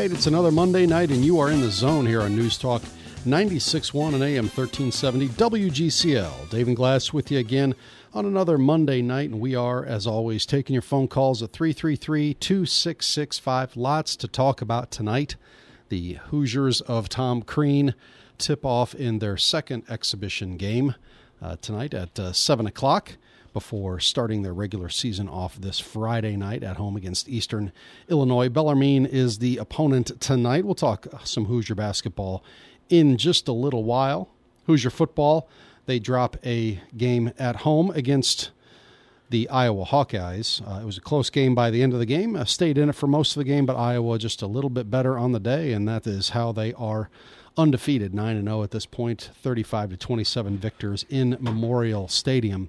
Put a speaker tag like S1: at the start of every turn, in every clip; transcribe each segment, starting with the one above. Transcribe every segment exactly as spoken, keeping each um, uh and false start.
S1: right, it's another Monday night, and you are in the zone here on News Talk ninety-six point one and A M thirteen seventy W G C L. Dave and Glass with you again on another Monday night, and we are, as always, taking your phone calls at three three three, two six six five. Lots to talk about tonight. The Hoosiers of Tom Crean tip off in their second exhibition game uh, tonight at uh, seven o'clock. Before starting their regular season off this Friday night at home against Eastern Illinois. Bellarmine is the opponent tonight. We'll talk some Hoosier basketball in just a little while. Hoosier football, they drop a game at home against the Iowa Hawkeyes. Uh, it was a close game by the end of the game. Uh, stayed in it for most of the game, but Iowa just a little bit better on the day, and that is how they are undefeated, nine and oh at this point, thirty-five to twenty-seven victors in Memorial Stadium.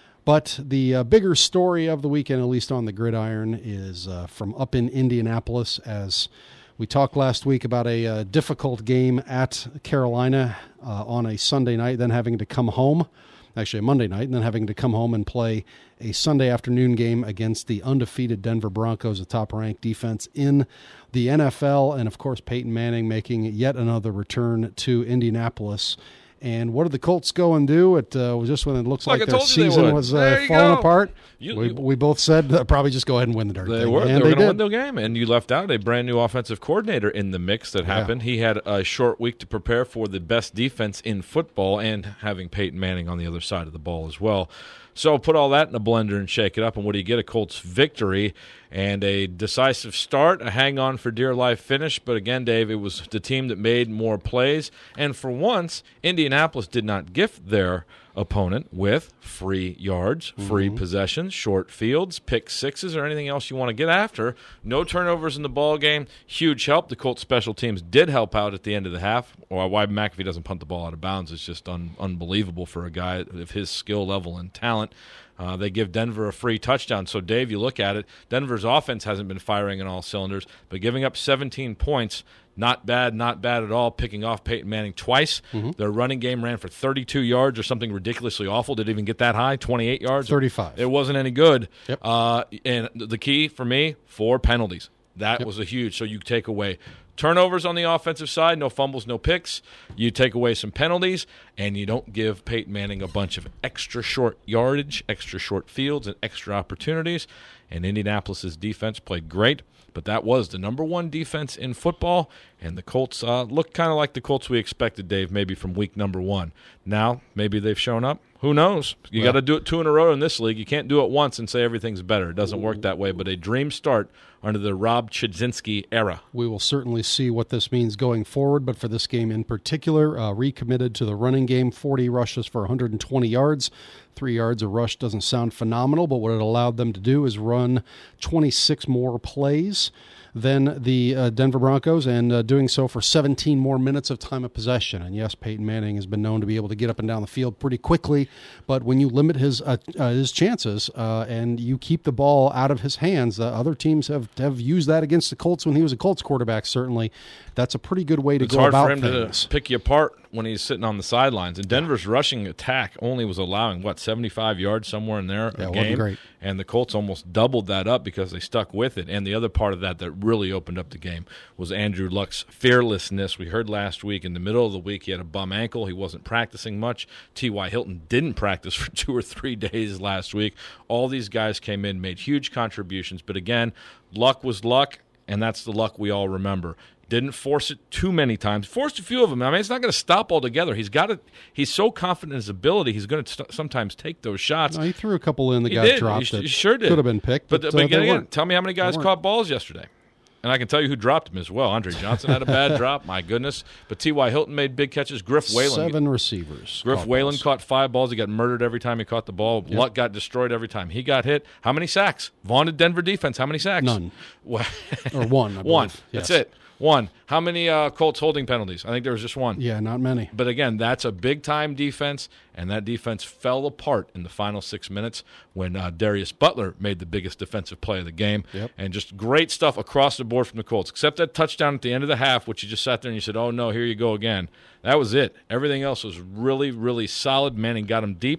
S1: But the uh, bigger story of the weekend, at least on the gridiron, is uh, from up in Indianapolis. As we talked last week about a uh, difficult game at Carolina uh, on a Sunday night, then having to come home, actually a Monday night, and then having to come home and play a Sunday afternoon game against the undefeated Denver Broncos, a top-ranked defense in the N F L. And, of course, Peyton Manning making yet another return to Indianapolis. And what did the Colts go and do? It uh, was just when it looks like, like their season was uh, falling go. apart. You, we, we both said uh, probably just go ahead and win the darn
S2: they
S1: thing.
S2: Were,
S1: and
S2: they were
S1: they
S2: going to
S1: did.
S2: win the game, and you left out a brand new offensive coordinator in the mix that happened. Yeah. He had a short week to prepare for the best defense in football and having Peyton Manning on the other side of the ball as well. So put all that in a blender and shake it up, and what do you get? A Colts victory and a decisive start, a hang-on for dear life finish. But again, Dave, it was the team that made more plays. And for once, Indianapolis did not gift their opponent with free yards, free mm-hmm. possessions, short fields, pick sixes, or anything else you want to get after. No turnovers in the ball game. Huge help. The Colts special teams did help out at the end of the half. Or why McAfee doesn't punt the ball out of bounds is just un- unbelievable for a guy of his skill level and talent. Uh, they give Denver a free touchdown. So, Dave, you look at it, Denver's offense hasn't been firing on all cylinders, but giving up seventeen points, not bad, not bad at all, picking off Peyton Manning twice. Mm-hmm. Their running game ran for thirty-two yards or something ridiculously awful. Did it even get that high? twenty-eight yards?
S1: thirty-five.
S2: It wasn't any good.
S1: Yep.
S2: Uh, and the key for me, four penalties. That yep. was a huge. So you take away turnovers on the offensive side, no fumbles, no picks. You take away some penalties, and you don't give Peyton Manning a bunch of extra short yardage, extra short fields, and extra opportunities. And Indianapolis's defense played great, but that was the number one defense in football, and the Colts uh, look kind of like the Colts we expected, Dave, maybe from week number one. Now, maybe they've shown up. Who knows? You well, got to do it two in a row in this league. You can't do it once and say everything's better. It doesn't work that way, but a dream start under the Rob Chudzinski era.
S1: We will certainly see what this means going forward, but for this game in particular, uh, recommitted to the running game, forty rushes for one hundred twenty yards. Three yards a rush doesn't sound phenomenal, but what it allowed them to do is run twenty-six more plays than the uh, Denver Broncos, and uh, doing so for seventeen more minutes of time of possession. And yes, Peyton Manning has been known to be able to get up and down the field pretty quickly, but when you limit his uh, uh, his chances uh, and you keep the ball out of his hands, uh, other teams have, have used that against the Colts when he was a Colts quarterback, certainly. That's a pretty good way to
S2: it's
S1: go about
S2: things. It's hard for him to pick you apart when he's sitting on the sidelines. And Denver's rushing attack only was allowing, what, seventy-five yards somewhere in there
S1: yeah,
S2: a game?
S1: Great.
S2: And the Colts almost doubled that up because they stuck with it. And the other part of that that really opened up the game was Andrew Luck's fearlessness. We heard last week in the middle of the week he had a bum ankle. He wasn't practicing much. T Y. Hilton didn't practice for two or three days last week. All these guys came in, made huge contributions. But again, Luck was Luck, and that's the Luck we all remember. Didn't force it too many times. Forced a few of them. I mean, it's not going to stop altogether. He's got it. He's so confident in his ability. He's going to st- sometimes take those shots.
S1: No, he threw a couple in that
S2: he
S1: got
S2: did.
S1: dropped.
S2: He,
S1: that
S2: he sure did.
S1: Could have been picked.
S2: But,
S1: but,
S2: but
S1: uh,
S2: again,
S1: again,
S2: tell me how many guys caught balls yesterday. And I can tell you who dropped them as well. Andre Johnson had a bad drop. My goodness. But T Y. Hilton made big catches. Griff Whalen.
S1: Seven receivers.
S2: Griff
S1: caught
S2: Whalen
S1: balls.
S2: caught five balls. He got murdered every time he caught the ball.
S1: Yep.
S2: Luck got destroyed every time he got hit. How many sacks? Vaunted Denver defense. How many sacks?
S1: None.
S2: Well,
S1: or one. I
S2: one.
S1: Yes.
S2: That's it. One. How many uh, Colts holding penalties? I think there was just one.
S1: Yeah, not many.
S2: But again, that's a big-time defense, and that defense fell apart in the final six minutes when uh, Darius Butler made the biggest defensive play of the game.
S1: Yep.
S2: And just great stuff across the board from the Colts, except that touchdown at the end of the half, which you just sat there and you said, oh, no, here you go again. That was it. Everything else was really, really solid. Manning got him deep.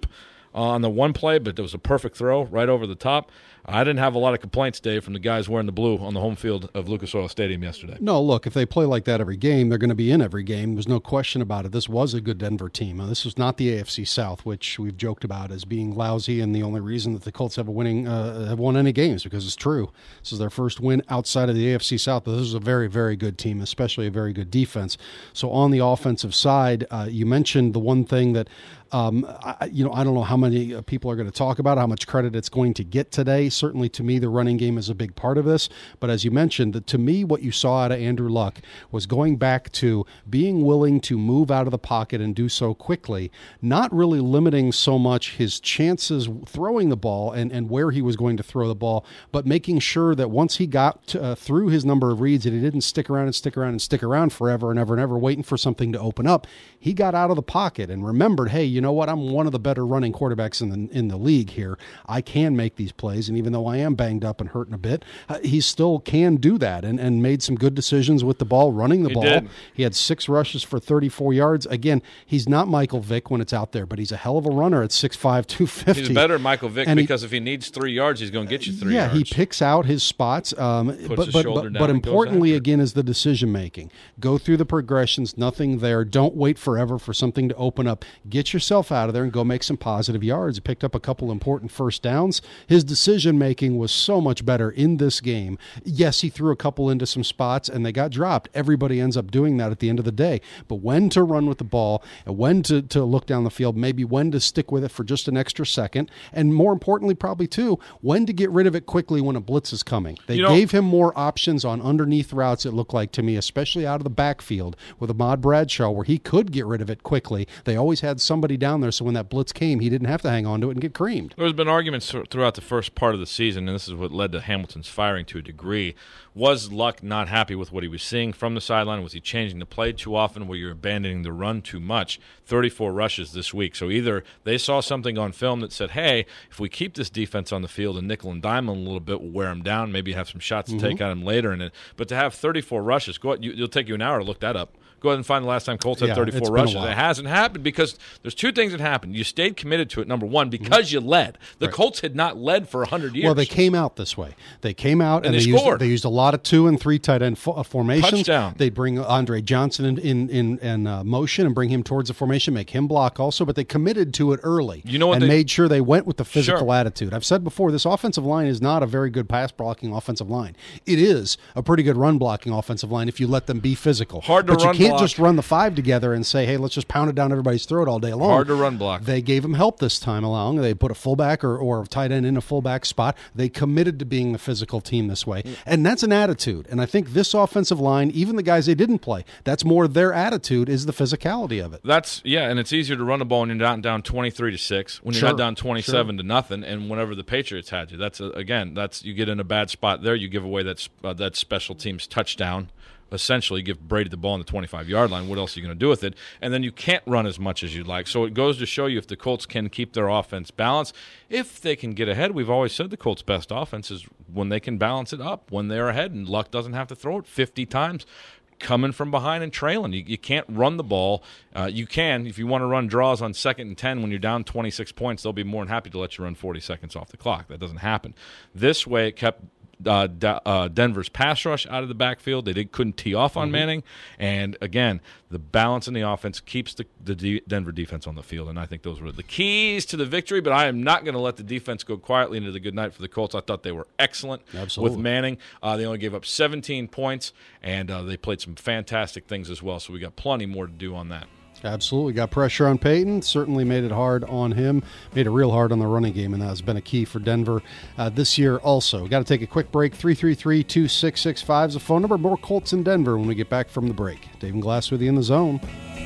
S2: on the one play, but it was a perfect throw right over the top. I didn't have a lot of complaints, Dave, from the guys wearing the blue on the home field of Lucas Oil Stadium yesterday.
S1: No, look, if they play like that every game, they're going to be in every game. There's no question about it. This was a good Denver team. Now, this was not the A F C South, which we've joked about as being lousy, and the only reason that the Colts have a winning uh, have won any games because it's true. This is their first win outside of the A F C South, but this is a very, very good team, especially a very good defense. So on the offensive side, uh, you mentioned the one thing that Um, I, you know, I don't know how many people are going to talk about how much credit it's going to get today. Certainly, to me, the running game is a big part of this. But as you mentioned, the, to me, what you saw out of Andrew Luck was going back to being willing to move out of the pocket and do so quickly, not really limiting so much his chances throwing the ball and, and where he was going to throw the ball, but making sure that once he got to, uh, through his number of reads, that he didn't stick around and stick around and stick around forever and ever and ever waiting for something to open up. He got out of the pocket and remembered, hey, you know what? I'm one of the better running quarterbacks in the in the league here. I can make these plays, and even though I am banged up and hurting a bit, uh, he still can do that, and, and made some good decisions with the ball, running the
S2: he
S1: ball.
S2: Did.
S1: He had six rushes for thirty-four yards. Again, he's not Michael Vick when it's out there, but he's a hell of a runner at six five, two fifty.
S2: He's better than Michael Vick
S1: and
S2: because
S1: he,
S2: if he needs three yards, he's going to get you three
S1: yeah,
S2: yards.
S1: Yeah, he picks out his spots, um,
S2: Puts
S1: but
S2: his
S1: but,
S2: shoulder
S1: but,
S2: down
S1: but
S2: and goes
S1: importantly,
S2: after.
S1: again, is the decision-making. Go through the progressions, nothing there. Don't wait forever for something to open up. Get yourself out of there and go make some positive yards. He picked up a couple important first downs. His decision-making was so much better in this game. Yes, he threw a couple into some spots, and they got dropped. Everybody ends up doing that at the end of the day. But when to run with the ball, and when to, to look down the field, maybe when to stick with it for just an extra second, and more importantly, probably too, when to get rid of it quickly when a blitz is coming. They
S2: You know,
S1: gave him more options on underneath routes, it looked like to me, especially out of the backfield with Ahmad Bradshaw, where he could get rid of it quickly. They always had somebody down there, so when that blitz came, he didn't have to hang on to it and get creamed.
S2: There's been arguments throughout the first part of the season, and this is what led to Hamilton's firing to a degree. Was Luck not happy with what he was seeing from the sideline? Was he changing the play too often where you're abandoning the run too much? thirty-four rushes this week. So either they saw something on film that said, hey, if we keep this defense on the field and nickel and dime them a little bit, we'll wear them down, maybe have some shots to
S1: Mm-hmm.
S2: take at them later. In it. But to have thirty-four rushes, go ahead, you, it'll take you an hour to look that up. Go ahead and find the last time Colts had
S1: Yeah,
S2: thirty-four
S1: it's been a
S2: rushes.
S1: while.
S2: It hasn't happened because there's two things that happened. You stayed committed to it, number one, because mm-hmm. you led. The
S1: right.
S2: Colts had not led for one hundred years.
S1: Well, they came out this way. They came out and,
S2: and they,
S1: they
S2: scored.
S1: Used, they used a lot of two and three tight end fo- formations.
S2: Touchdown.
S1: They'd bring Andre Johnson in in, in, in uh, motion and bring him towards the formation, make him block also, but they committed to it early.
S2: You know what
S1: and
S2: they,
S1: made sure they went with the physical
S2: sure.
S1: attitude. I've said before, this offensive line is not a very good pass blocking offensive line. It is a pretty good run blocking offensive line if you let them be physical.
S2: Hard to
S1: but
S2: run
S1: you can't
S2: block.
S1: just run the five together and say, hey, let's just pound it down everybody's throat all day long.
S2: Hard to run block.
S1: They gave him help this time along. They put a fullback or, or a tight end in a fullback spot. They committed to being the physical team this way. And that's an attitude. And I think this offensive line, even the guys they didn't play, that's more their attitude is the physicality of it.
S2: That's yeah, and it's easier to run the ball when you're down down twenty-three to six, when you're
S1: Sure.
S2: not down twenty-seven
S1: Sure.
S2: to nothing, and whenever the Patriots had you. That's a, again, that's you get in a bad spot there, you give away that uh, that special teams touchdown. Essentially, give Brady the ball on the twenty-five-yard line. What else are you going to do with it? And then you can't run as much as you'd like. So it goes to show you if the Colts can keep their offense balanced. If they can get ahead, we've always said the Colts' best offense is when they can balance it up, when they're ahead, and Luck doesn't have to throw it fifty times. Coming from behind and trailing. You, you can't run the ball. Uh, you can. If you want to run draws on second and ten when you're down twenty-six points, they'll be more than happy to let you run forty seconds off the clock. That doesn't happen. This way, it kept uh, D- uh, Denver's pass rush out of the backfield. They did, couldn't tee off on
S1: Mm-hmm.
S2: Manning. And, again, the balance in the offense keeps the, the D- Denver defense on the field. And I think those were the keys to the victory. But I am not going to let the defense go quietly into the good night for the Colts. I thought they were excellent
S1: Absolutely.
S2: with Manning. Uh, they only gave up seventeen points, and uh, they played some fantastic things as well. So we got plenty more to do on that.
S1: Absolutely. Got pressure on Peyton. Certainly made it hard on him. Made it real hard on the running game, and that has been a key for Denver uh, this year also. Got to take a quick break. three three three, two six six five is the phone number. More Colts in Denver when we get back from the break. Dave and Glass with you in the zone.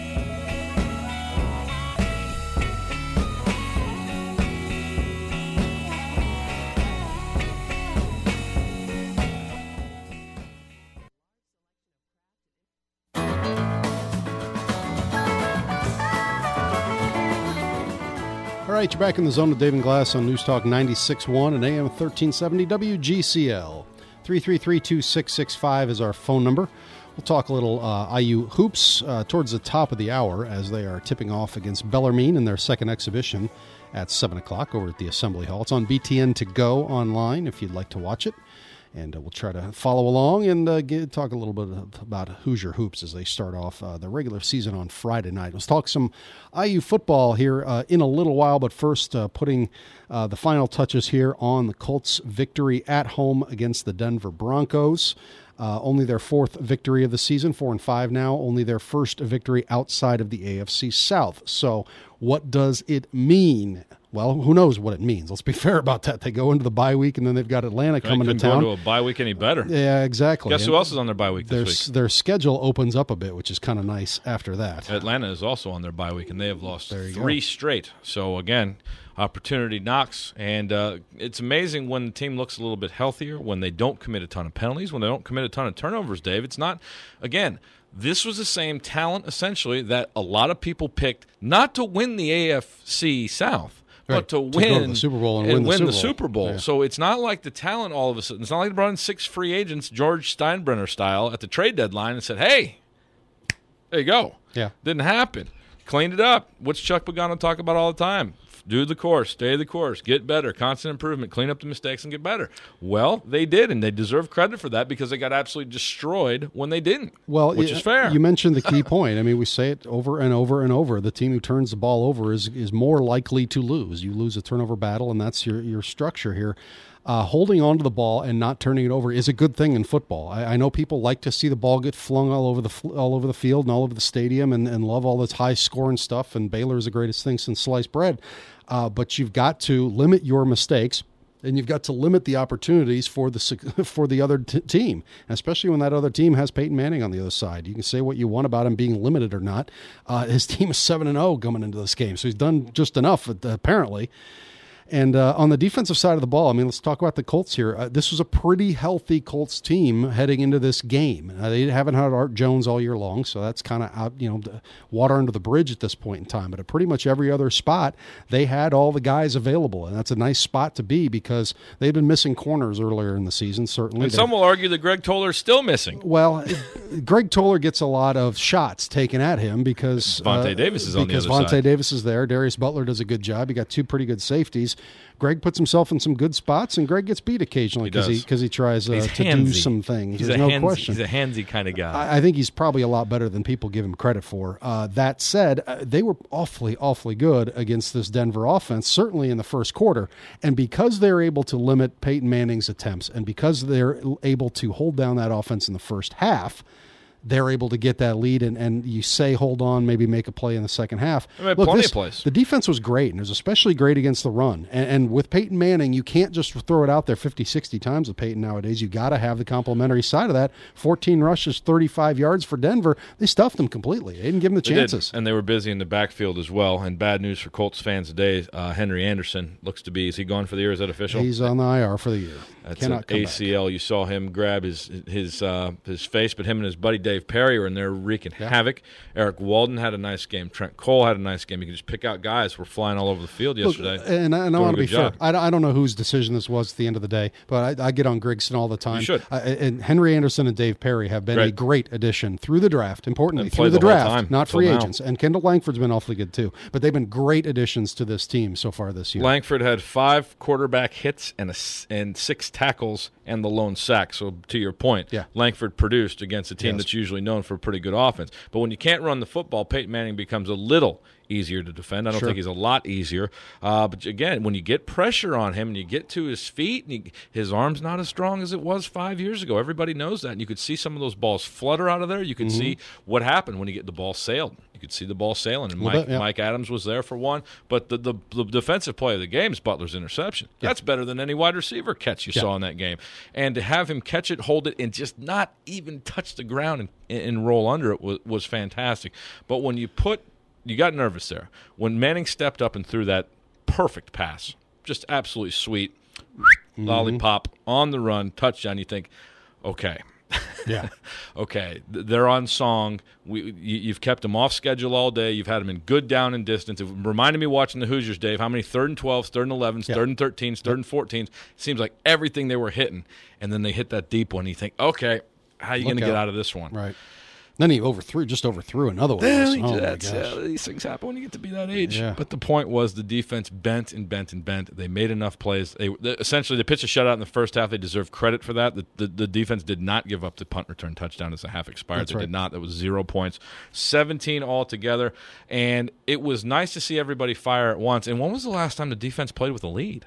S1: All right, you're back in the zone with Dave and Glass on News Talk ninety-six point one and A M thirteen seventy W G C L. three three three, two six six five is our phone number. We'll talk a little uh, I U hoops uh, towards the top of the hour as they are tipping off against Bellarmine in their second exhibition at seven o'clock over at the Assembly Hall. It's on B T N to go online if you'd like to watch it. And uh, we'll try to follow along and uh, get, talk a little bit about Hoosier Hoops as they start off uh, the regular season on Friday night. Let's talk some I U football here uh, in a little while, but first uh, putting uh, the final touches here on the Colts' victory at home against the Denver Broncos. Uh, only their fourth victory of the season, four and five now. Only their first victory outside of the A F C South. So what does it mean? Well, who knows what it means? Let's be fair about that. They go into the bye week, and then they've got Atlanta coming to town.
S2: Go into a bye week any better?
S1: Yeah, exactly.
S2: Guess
S1: and
S2: who else is on their bye week this
S1: their,
S2: week?
S1: Their schedule opens up a bit, which is kind of nice after that.
S2: Atlanta is also on their bye week, and they have lost three
S1: go.
S2: straight. So, again, opportunity knocks. And uh, it's amazing when the team looks a little bit healthier, when they don't commit a ton of penalties, when they don't commit a ton of turnovers, Dave. It's not, again, this was the same talent, essentially, that a lot of people picked not to win the A F C South.
S1: Right.
S2: But to,
S1: to
S2: win
S1: go to the Super Bowl and,
S2: and
S1: win,
S2: win
S1: the,
S2: the
S1: Super Bowl.
S2: Super Bowl.
S1: Yeah.
S2: So it's not like the talent all of a sudden. It's not like they brought in six free agents, George Steinbrenner style, at the trade deadline and said, hey, there you go.
S1: Yeah.
S2: Didn't happen. Cleaned it up. What's Chuck Pagano talk about all the time? Do the course, stay the course, get better, constant improvement, clean up the mistakes, and get better. Well, they did, and they deserve credit for that because they got absolutely destroyed when they didn't,
S1: well,
S2: which
S1: you,
S2: is fair.
S1: You mentioned the key point. I mean, we say it over and over and over. The team who turns the ball over is is more likely to lose. You lose a turnover battle, and that's your, your structure here. Uh, holding on to the ball and not turning it over is a good thing in football. I, I know people like to see the ball get flung all over the all over the field and all over the stadium and, and love all this high scoring stuff, and Baylor is the greatest thing since sliced bread. Uh, but you've got to limit your mistakes, and you've got to limit the opportunities for the for the other t- team, especially when that other team has Peyton Manning on the other side. You can say what you want about him being limited or not. Uh, his team is seven and zero coming into this game, so he's done just enough apparently. And uh, on the defensive side of the ball, I mean, let's talk about the Colts here. Uh, this was a pretty healthy Colts team heading into this game. Uh, they haven't had Art Jones all year long, so that's kind of out, you know, water under the bridge at this point in time. But at pretty much every other spot, they had all the guys available, and that's a nice spot to be because they've been missing corners earlier in the season. Certainly,
S2: and some will argue that Greg Toller is still missing.
S1: Well, Greg Toller gets a lot of shots taken at him because
S2: Vontae
S1: uh,
S2: Davis is on the other
S1: because Vontae
S2: side.
S1: Davis is there. Darius Butler does a good job. You got two pretty good safeties. Greg puts himself in some good spots, and Greg gets beat occasionally because he because he, he tries uh, to
S2: handsy.
S1: do some things.
S2: He's
S1: There's
S2: a
S1: no
S2: handsy,
S1: question.
S2: He's a handsy kind of guy.
S1: I, I think he's probably a lot better than people give him credit for. Uh, that said, uh, they were awfully, awfully good against this Denver offense, certainly in the first quarter. And because they're able to limit Peyton Manning's attempts, and because they're able to hold down that offense in the first half, they're able to get that lead, and, and you say, hold on, maybe make a play in the second half.
S2: I mean,
S1: Look,
S2: plenty
S1: this,
S2: of plays.
S1: The defense was great, and it was especially great against the run. And, and with Peyton Manning, you can't just throw it out there fifty, sixty times with Peyton nowadays. You got to have the complementary side of that. fourteen rushes, thirty-five yards for Denver. They stuffed them completely. They didn't give them the
S2: They
S1: chances.
S2: did, and they were busy in the backfield as well. And bad news for Colts fans today, uh, Henry Anderson looks to be, is he gone for the year? Is that official?
S1: He's on the I R for the year.
S2: That's
S1: Cannot
S2: an
S1: come
S2: A C L.
S1: back.
S2: You saw him grab his his uh, his face, but him and his buddy Dave Perry were in there wreaking
S1: Yeah.
S2: havoc. Eric Walden had a nice game. Trent Cole had a nice game. You can just pick out guys who were flying all over the field yesterday.
S1: Look, and I, and I
S2: Doing
S1: want
S2: a
S1: to be
S2: good
S1: fair.
S2: job.
S1: I, I don't know whose decision this was at the end of the day, but I, I get on Grigson all the time.
S2: You should.
S1: I, and Henry Anderson and Dave Perry have been
S2: Great.
S1: a great addition through the draft, importantly,
S2: And
S1: through
S2: played
S1: the
S2: the whole
S1: draft,
S2: time
S1: not
S2: till
S1: free
S2: now.
S1: agents. And Kendall Langford's been awfully good, too. But they've been great additions to this team so far this year.
S2: Langford had five quarterback hits and a, s- and six tackles and the lone sack. So to your point,
S1: Yeah.
S2: Langford produced against a team
S1: Yes.
S2: that's usually known for a pretty good offense. But when you can't run the football, Peyton Manning becomes a little easier to defend. I don't
S1: Sure.
S2: think he's a lot easier. Uh, but again, when you get pressure on him and you get to his feet, and you, his arm's not as strong as it was five years ago. Everybody knows that. And you could see some of those balls flutter out of there. You could
S1: Mm-hmm.
S2: see what happened when you get the ball sailed. You could see the ball sailing. And
S1: Little
S2: Mike,
S1: bit, yeah.
S2: Mike Adams was there for one. But the, the, the defensive play of the game is Butler's interception.
S1: Yeah.
S2: That's better than any wide receiver catch you
S1: Yeah.
S2: saw in that game. And to have him catch it, hold it, and just not even touch the ground and, and roll under it was, was fantastic. But when you put – you got nervous there. When Manning stepped up and threw that perfect pass, just absolutely sweet,
S1: Mm-hmm.
S2: lollipop, on the run, touchdown, you think, okay –
S1: Yeah.
S2: okay, th- they're on song. We, you, you've kept them off schedule all day. You've had them in good down and distance. It reminded me watching the Hoosiers, Dave, how many third and twelves, third and elevens,
S1: Yeah.
S2: third and thirteens, third and fourteens. Seems like everything they were hitting, and then they hit that deep one. You think, okay, how are you
S1: Look
S2: going to get
S1: out.
S2: out of this one?
S1: Right. Then he overthrew, just overthrew another one.
S2: Then he-
S1: Oh, my
S2: that's,
S1: gosh.
S2: uh, these things happen when you get to be that age.
S1: Yeah.
S2: But the point was the defense bent and bent and bent. They made enough plays. They, they essentially they pitched a shutout in the first half. They deserve credit for that. The, the, the defense did not give up the punt return touchdown as the half expired.
S1: That's
S2: they
S1: right.
S2: did not. That was zero points, seventeen altogether. And it was nice to see everybody fire at once. And when was the last time the defense played with a lead?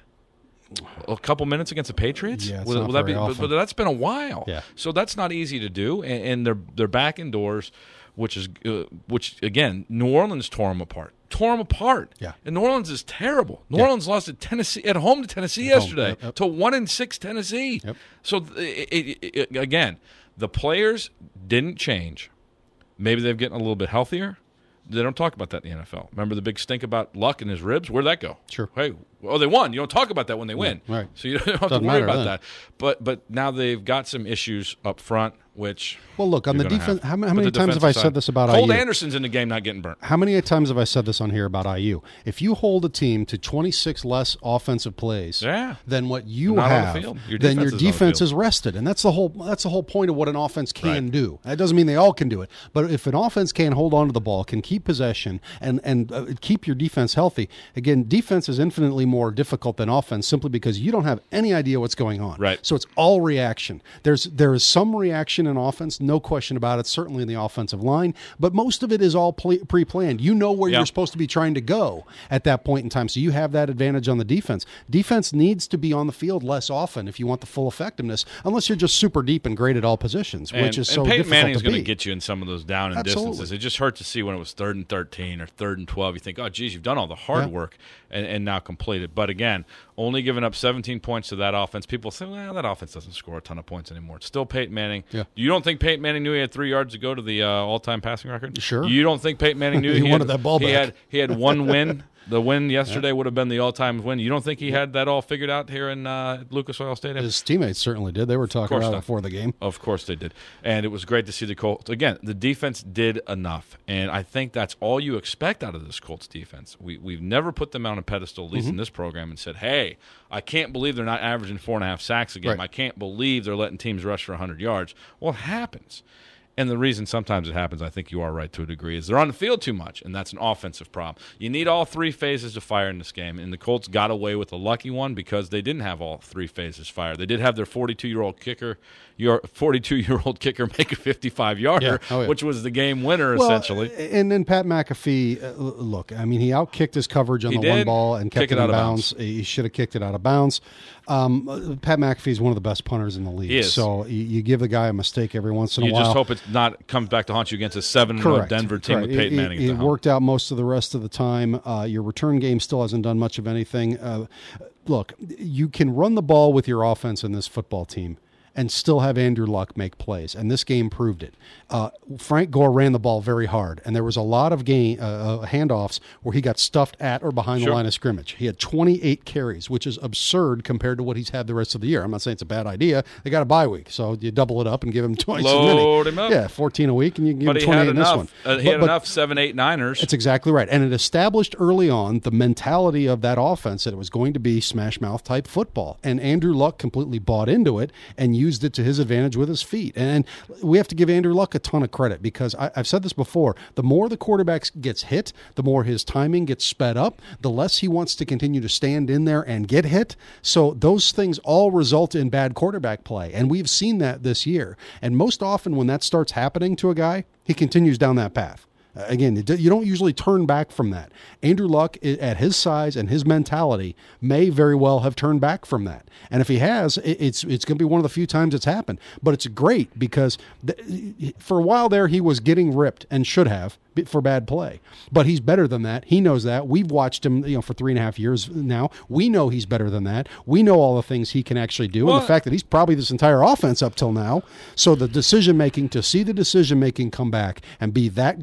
S2: A couple minutes against the Patriots?
S1: Yeah, it's
S2: Will-
S1: not
S2: will that
S1: very
S2: be, but,
S1: often.
S2: but that's been a while.
S1: Yeah.
S2: So that's not easy to do, and, and they're they're back indoors, which is uh, which again, New Orleans tore them apart, tore them apart.
S1: Yeah.
S2: And New Orleans is terrible. New
S1: Yeah.
S2: Orleans lost at Tennessee at home to Tennessee
S1: At home,
S2: yesterday
S1: yep, yep.
S2: to one and six Tennessee.
S1: Yep.
S2: So it, it, it, again, the players didn't change. Maybe they're getting a little bit healthier. They don't talk about that in the N F L. Remember the big stink about Luck and his ribs? Where'd that go?
S1: Sure.
S2: Hey, oh, they won. You don't talk about that when they win.
S1: right.
S2: So you don't have
S1: Doesn't
S2: to worry
S1: matter
S2: about
S1: then.
S2: that. But but now they've got some issues up front, which
S1: Well, look, on
S2: you're
S1: the
S2: gonna
S1: defense,
S2: have.
S1: how, ma- how
S2: But
S1: many
S2: the
S1: times have I
S2: defensive
S1: said
S2: side-
S1: this about
S2: Colt
S1: I U?
S2: Anderson's in the game not getting burnt.
S1: How many times have I said this on here about I U? If you hold a team to twenty-six less offensive plays
S2: Yeah.
S1: than what you
S2: Not on the
S1: have,
S2: field. Your
S1: then your
S2: defense is on the
S1: defense
S2: field.
S1: is rested, and that's the whole that's the whole point of what an offense can
S2: Right.
S1: do. That doesn't mean they all can do it, but if an offense can hold on to the ball, can keep possession, and and uh, keep your defense healthy, again, defense is infinitely more difficult than offense simply because you don't have any idea what's going on.
S2: Right.
S1: So it's all reaction. There's there is some reaction in offense, no question about it. Certainly in the offensive line, but most of it is all ple- pre-planned. You know where
S2: Yeah.
S1: you're supposed to be trying to go at that point in time, so you have that advantage on the defense. Defense needs to be on the field less often if you want the full effectiveness, unless you're just super deep and great at all positions,
S2: And,
S1: which is
S2: and
S1: so
S2: Peyton
S1: difficult
S2: Manning's
S1: to
S2: going
S1: be.
S2: to get you in some of those down and
S1: Absolutely.
S2: distances. It just hurt to see when it was third and thirteen or third and twelve. You think, oh, geez, you've done all the hard
S1: Yeah.
S2: work and, and now completed. But again, only giving up seventeen points to that offense. People say, well, that offense doesn't score a ton of points anymore. It's still Peyton Manning.
S1: Yeah.
S2: You don't think Peyton Manning knew he had three yards to go to the uh, all-time passing record?
S1: Sure.
S2: You don't think Peyton Manning knew
S1: He
S2: he,
S1: wanted
S2: had,
S1: that ball
S2: he
S1: back.
S2: had he had one win? The win yesterday would have been the all-time win. You don't think he had that all figured out here in uh, Lucas Oil Stadium?
S1: His teammates certainly did. They were talking
S2: course
S1: about it
S2: not.
S1: before the game.
S2: Of course they did. And it was great to see the Colts. Again, the defense did enough. And I think that's all you expect out of this Colts defense. We, we've never put them on a pedestal, at least
S1: Mm-hmm.
S2: in this program, and said, hey, I can't believe they're not averaging four and a half sacks a game.
S1: Right.
S2: I can't believe they're letting teams rush for one hundred yards. Well, it happens. And the reason sometimes it happens, I think you are right to a degree, is they're on the field too much, and that's an offensive problem. You need all three phases to fire in this game, and the Colts got away with a lucky one because they didn't have all three phases fired. They did have their forty-two-year-old kicker, your forty-two-year-old kicker make a fifty-five-yarder,
S1: Yeah. Oh, yeah.
S2: which was the game winner,
S1: Well,
S2: essentially.
S1: and then Pat McAfee, uh, look, I mean, he outkicked his coverage on
S2: He
S1: the one
S2: did.
S1: ball and kept
S2: Kick it
S1: it in
S2: out of
S1: bounds. He should have kicked it out of bounds. Um, uh, Pat McAfee is one of the best punters in the league.
S2: He is.
S1: So you, you give the guy a mistake every once in
S2: You
S1: a while.
S2: just hope it not comes back to haunt you against a seven and oh
S1: Correct.
S2: Denver team
S1: Correct.
S2: with Peyton
S1: it,
S2: Manning
S1: it,
S2: at the
S1: it
S2: helm.
S1: worked out most of the rest of the time. Uh, your return game still hasn't done much of anything. Uh, look, you can run the ball with your offense in this football team and still have Andrew Luck make plays, and this game proved it. Uh, Frank Gore ran the ball very hard, and there was a lot of game, uh, handoffs where he got stuffed at or behind
S2: Sure.
S1: the line of scrimmage. He had twenty-eight carries, which is absurd compared to what he's had the rest of the year. I'm not saying it's a bad idea. They got a bye week, so you double it up and give him twice as many.
S2: Load him up.
S1: Yeah, fourteen a week, and you can give
S2: But
S1: him
S2: he
S1: twenty-eight
S2: had
S1: in this
S2: enough.
S1: one.
S2: Uh, he
S1: But-
S2: had
S1: but-
S2: enough seven, eight, niners.
S1: That's exactly right. And it established early on the mentality of that offense that it was going to be smash mouth type football. And Andrew Luck completely bought into it and used it to his advantage with his feet. And we have to give Andrew Luck a ton of credit because I, I've said this before. The more the quarterback gets hit, the more his timing gets sped up, the less he wants to continue to stand in there and get hit. So those things all result in bad quarterback play. And we've seen that this year. And most often when that starts happening to a guy, he continues down that path. Uh, Again, you don't usually turn back from that. Andrew Luck, i- at his size and his mentality, may very well have turned back from that. And if he has, it- it's it's going to be one of the few times it's happened. But it's great because th- for a while there, he was getting ripped and should have for bad play. But he's better than that. He knows that. We've watched him, you know, for three and a half years now. We know he's better than that. We know all the things he can actually do,
S2: Well,
S1: and the fact that he's probably this entire offense up till now. So the decision making, to see the decision making come back and be that good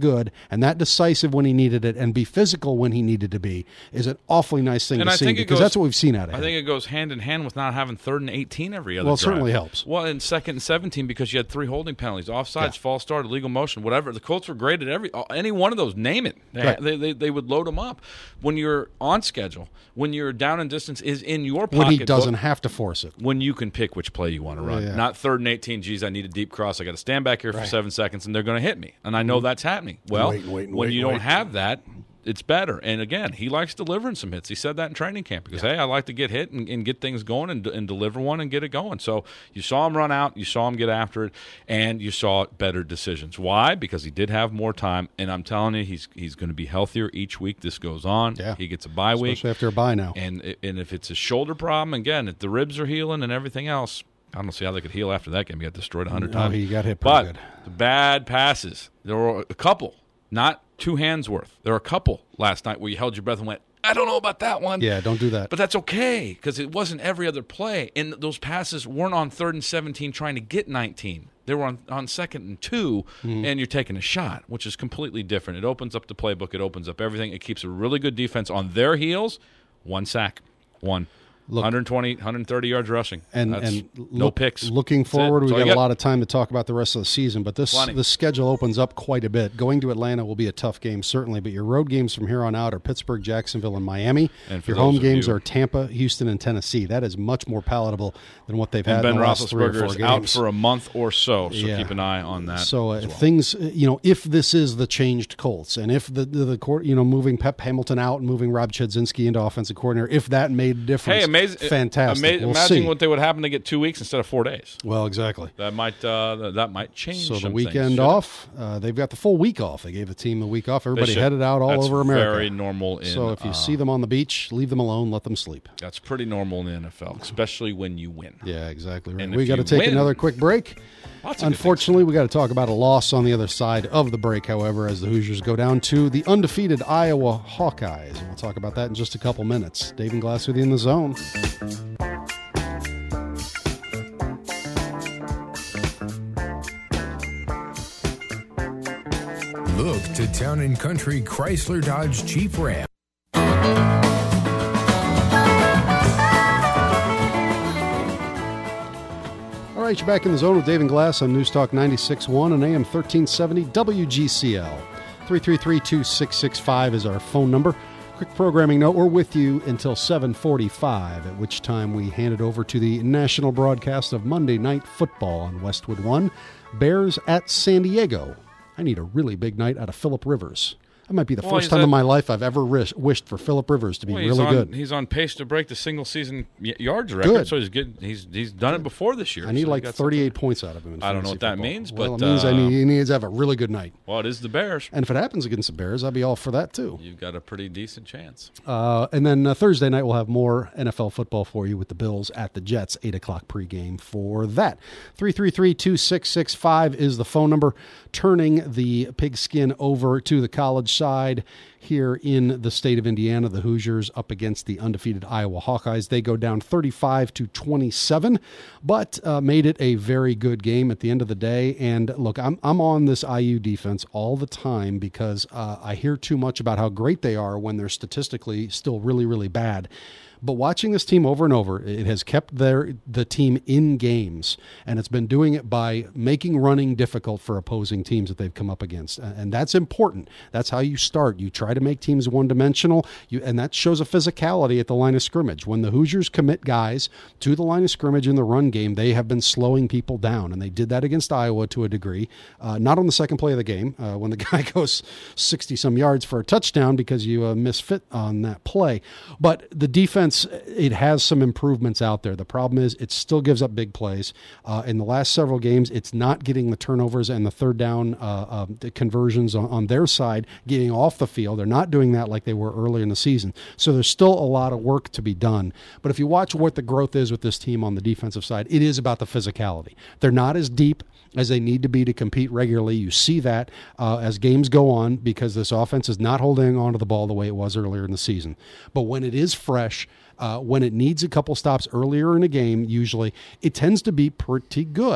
S1: and that decisive when he needed it and be physical when he needed to be is an awfully nice thing
S2: and
S1: to
S2: I
S1: see
S2: think
S1: because
S2: goes,
S1: that's what we've seen out of
S2: I
S1: him.
S2: I think it goes hand in hand with not having third and eighteen every other
S1: Well, it
S2: drive.
S1: certainly helps.
S2: Well, in second and seventeen because you had three holding penalties, offsides,
S1: Yeah.
S2: false start, illegal motion, whatever. The Colts were great at every any one of those. Name it. They,
S1: Right.
S2: they, they, they would load them up. When you're on schedule, when your down and distance is in your pocket.
S1: When he doesn't have to force it.
S2: When you can pick which play you want to run.
S1: Yeah.
S2: Not third and eighteen, geez, I need a deep cross. I got to stand back here for
S1: Right.
S2: seven seconds, and they're going to hit me. And I know that's happening. Well,
S1: Wait, wait,
S2: when
S1: wait,
S2: you
S1: wait.
S2: don't have that, it's better. And again, he likes delivering some hits. He said that in training camp because, hey, I like to get hit and, and get things going and, and deliver one and get it going. So you saw him run out, you saw him get after it, and you saw better decisions. Why? Because he did have more time, and I'm telling you, he's he's going to be healthier each week this goes on.
S1: Yeah.
S2: He gets a bye week.
S1: Especially after a bye now.
S2: And, and if it's a shoulder problem, again, if the ribs are healing and everything else, I don't see how they could heal after that game. He got destroyed a hundred
S1: No,
S2: times.
S1: he got hit pretty
S2: but
S1: good.
S2: the bad passes, there were a couple, not two hands worth. There were a couple last night where you held your breath and went, I don't know about that one.
S1: Yeah, don't do that.
S2: But that's okay because it wasn't every other play. And those passes weren't on third and seventeen trying to get nineteen. They were on, on second and two,
S1: Mm-hmm.
S2: and you're taking a shot, which is completely different. It opens up the playbook. It opens up everything. It keeps a really good defense on their heels. One sack. One.
S1: Look,
S2: one hundred twenty, one hundred thirty yards rushing.
S1: and
S2: That's
S1: and
S2: no
S1: look,
S2: picks.
S1: Looking
S2: That's it.
S1: forward,
S2: That's
S1: we
S2: all
S1: got
S2: you
S1: a lot of time to talk about the rest of the season. But this
S2: Plenty.
S1: the schedule opens up quite a bit. Going to Atlanta will be a tough game, certainly. But your road games from here on out are Pittsburgh, Jacksonville, and Miami.
S2: And for
S1: your
S2: those
S1: home
S2: of
S1: games
S2: you-
S1: are Tampa, Houston, and Tennessee. That is much more palatable than what they've
S2: And
S1: had
S2: Ben
S1: in the last three or
S2: Roethlisberger
S1: four
S2: is
S1: games.
S2: out for a month or so, so
S1: Yeah.
S2: keep an eye on that.
S1: So uh,
S2: as well.
S1: things, uh, you know, if this is the changed Colts, and if the the, the court, you know, moving Pep Hamilton out and moving Rob Chudzinski into offensive coordinator, if that made a difference,
S2: Hey, amazing!
S1: fantastic.
S2: Ama-
S1: we'll
S2: imagine
S1: see.
S2: what they would happen to get two weeks instead of four days.
S1: Well, exactly.
S2: That might uh, that might change.
S1: So the
S2: some
S1: weekend
S2: things, shouldn't
S1: off, uh, they've got the full week off. They gave the team the week off.
S2: it? They
S1: Everybody
S2: should.
S1: headed out all
S2: That's
S1: over America.
S2: Very normal. In,
S1: so if you
S2: uh,
S1: see them on the beach, leave them alone. Let them sleep.
S2: that's pretty normal in the N F L, especially when you win.
S1: Yeah, exactly right.
S2: And
S1: We
S2: if
S1: got to
S2: you
S1: take
S2: win-
S1: another quick break.
S2: Lots of good
S1: Unfortunately, we got to talk about a loss on the other side of the break, however, as the Hoosiers go down to the undefeated Iowa Hawkeyes. And we'll talk about that in just a couple minutes. Dave and Glass with you in the zone.
S3: Look to Town and Country Chrysler Dodge Jeep Ram.
S1: All right, you're back in the zone with Dave and Glass on News Talk ninety-six point one and A M thirteen seventy W G C L. three three three, two six six five is our phone number. Quick programming note, we're with you until seven forty-five, at which time we hand it over to the national broadcast of Monday Night Football on Westwood One. Bears at San Diego. I need a really big night out of Phillip Rivers. That might be the
S2: Well,
S1: first
S2: he's
S1: time
S2: at-
S1: in my life I've ever wish, wished for Phillip Rivers to be
S2: Well, he's
S1: really
S2: on,
S1: good.
S2: He's on pace to break the single season y- yards record.
S1: Good.
S2: So he's good. He's he's done it before this year.
S1: I need
S2: so
S1: like
S2: he got
S1: thirty-eight points out of him in
S2: I don't know
S1: fantasy
S2: what that
S1: football.
S2: means,
S1: Well,
S2: but,
S1: it means I
S2: uh,
S1: need, he needs to have a really good night.
S2: something. Well, it is the Bears.
S1: And if it happens against the Bears, I'd be all for that too.
S2: You've got a pretty decent chance.
S1: Uh, and then uh, Thursday night, we'll have more N F L football for you with the Bills at the Jets, eight o'clock pregame for that. three three three, two six six five is the phone number. Turning the pigskin over to the college side here in the state of Indiana, the Hoosiers up against the undefeated Iowa Hawkeyes. They go down thirty-five to twenty-seven, but uh, made it a very good game at the end of the day. And look, I'm I'm on this I U defense all the time because uh, I hear too much about how great they are when they're statistically still really, really bad. But watching this team over and over, it has kept their the team in games, and it's been doing it by making running difficult for opposing teams that they've come up against, and that's important. That's how you start. You try to make teams one-dimensional, you, and that shows a physicality at the line of scrimmage. When the Hoosiers commit guys to the line of scrimmage in the run game, they have been slowing people down, and they did that against Iowa to a degree. Uh, not on the second play of the game, uh, when the guy goes sixty-some yards for a touchdown because you uh, misfit on that play, but the defense, it has some improvements out there. The problem is it still gives up big plays. Uh, in the last several games, it's not getting the turnovers and the third down uh, uh, the conversions on, on their side, getting off the field. They're not doing that like they were early in the season. So there's still a lot of work to be done. But if you watch what the growth is with this team on the defensive side, it is about the physicality. They're not as deep as they need to be to compete regularly. You see that uh, as games go on because this offense is not holding on to the ball the way it was earlier in the season. But when it is fresh, uh, when it needs a couple stops earlier in a game, usually it tends to be pretty good.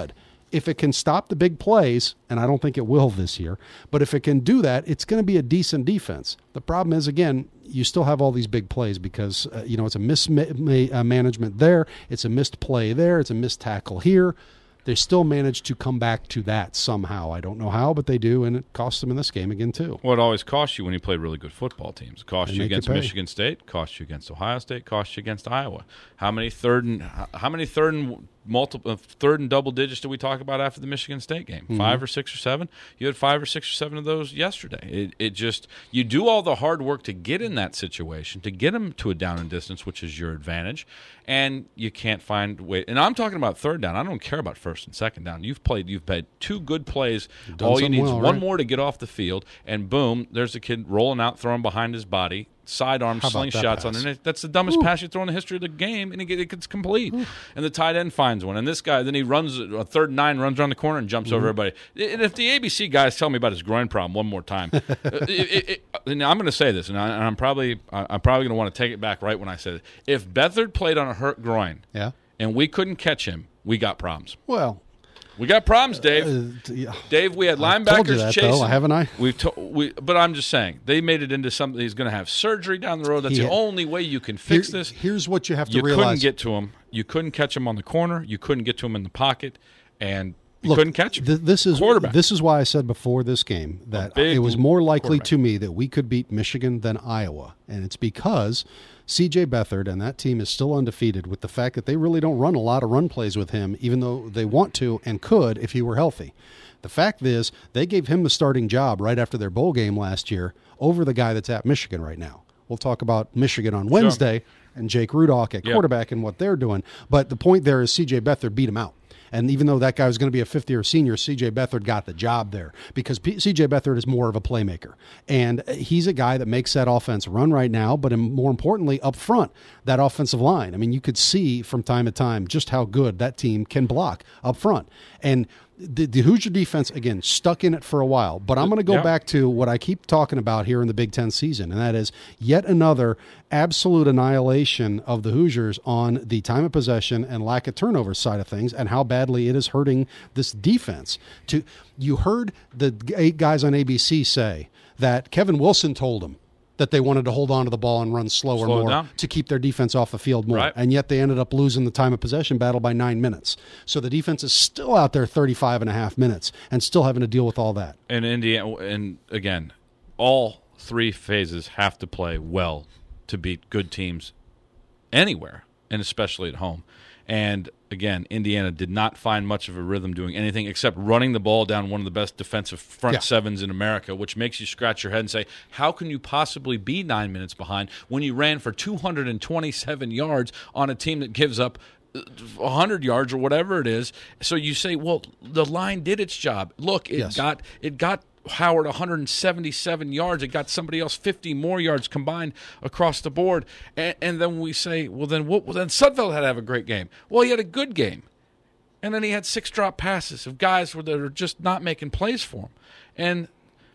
S1: if it can stop the big plays, and I don't think it will this year, but if it can do that, it's going to be a decent defense. The problem is, again, you still have all these big plays because, uh, you know, it's a mismanagement there. It's a missed play there. It's a missed tackle here. They still manage to come back to that somehow. I don't know how, but they do, and it costs them in this game again, too.
S2: Well, it always costs you when you play really good football teams. It costs
S1: They
S2: you
S1: make
S2: against
S1: you pay.
S2: Michigan State, costs you against Ohio State, costs you against Iowa. How many third and how many third and multiple third and double digits did we talk about after the Michigan State game?
S1: Mm-hmm.
S2: Five or six or seven? You had five or six or seven of those yesterday. It, it just you do all the hard work to get in that situation, to get them to a down and distance, which is your advantage, and you can't find way. And I'm talking about third down. I don't care about first and second down. You've played. You've had two good plays.
S1: Done
S2: All you
S1: something
S2: need
S1: well,
S2: is one
S1: right?
S2: more to get off the field, and boom, there's a kid rolling out, throwing behind his body, sidearm
S1: How about that
S2: slingshots
S1: pass?
S2: on it. That's the dumbest
S1: Ooh.
S2: pass you throw in the history of the game, and it gets, it gets complete. Ooh. And the tight end finds one, and this guy then he runs a third and nine, runs around the corner and jumps
S1: Mm-hmm.
S2: over everybody. And if the A B C guys tell me about his groin problem one more time, it, it, it, and I'm going to say this, and, I, and I'm probably I'm probably going to want to take it back right when I say it. If Beathard played on a hurt groin,
S1: Yeah.
S2: and we couldn't catch him, we got problems.
S1: Well,
S2: We got problems, Dave.
S1: uh, yeah.
S2: Dave, we had
S1: I've
S2: linebackers
S1: told you that,
S2: chasing.
S1: though, haven't I?
S2: We've to, we, but I'm just saying they made it into something. He's going to have surgery down the road. That's
S1: He
S2: the
S1: had-
S2: only way you can fix
S1: Here-
S2: this.
S1: Here's what you have to
S2: You
S1: realize.
S2: couldn't get to him. You couldn't catch him on the corner. You couldn't get to him in the pocket, and you
S1: Look,
S2: couldn't catch him.
S1: th- this is
S2: Quarterback.
S1: This is why I said before this game that
S2: big
S1: it was more likely
S2: quarterback.
S1: to me that we could beat Michigan than Iowa, and it's because C J Beathard and that team is still undefeated with the fact that they really don't run a lot of run plays with him, even though they want to and could if he were healthy. The fact is, they gave him the starting job right after their bowl game last year over the guy that's at Michigan right now. We'll talk about Michigan on Wednesday and Jake Rudock at
S2: Yep.
S1: quarterback and what they're doing. But the point there is C J Beathard beat him out. And even though that guy was going to be a fifth-year senior, C J Beathard got the job there because P- C J Beathard is more of a playmaker. And he's a guy that makes that offense run right now, but more importantly, up front, that offensive line. I mean, you could see from time to time just how good that team can block up front. And the, the Hoosier defense, again, stuck in it for a while. But I'm going to go
S2: Yeah.
S1: back to what I keep talking about here in the Big Ten season, and that is yet another absolute annihilation of the Hoosiers on the time of possession and lack of turnover side of things and how badly it is hurting this defense. To You heard the eight guys on A B C say that Kevin Wilson told them that they wanted to hold on to the ball and run slower
S2: Slow it
S1: more
S2: down.
S1: to keep their defense off the field more.
S2: Right.
S1: And yet they ended up losing the time of possession battle by nine minutes. So the defense is still out there thirty-five and a half minutes and still having to deal with all that.
S2: And Indiana, and again, all three phases have to play well to beat good teams anywhere, and especially at home. And again, Indiana did not find much of a rhythm doing anything except running the ball down one of the best defensive front
S1: Yeah.
S2: sevens in America, which makes you scratch your head and say, how can you possibly be nine minutes behind when you ran for two hundred twenty-seven yards on a team that gives up one hundred yards or whatever it is? So you say, well, the line did its job. Look, it
S1: Yes.
S2: got it got Howard one hundred seventy-seven yards. It got somebody else fifty more yards combined across the board. And, and then we say, well, then what? Well, then Sudfeld had to have a great game. Well, he had a good game. And then he had six drop passes of guys that are just not making plays for him. And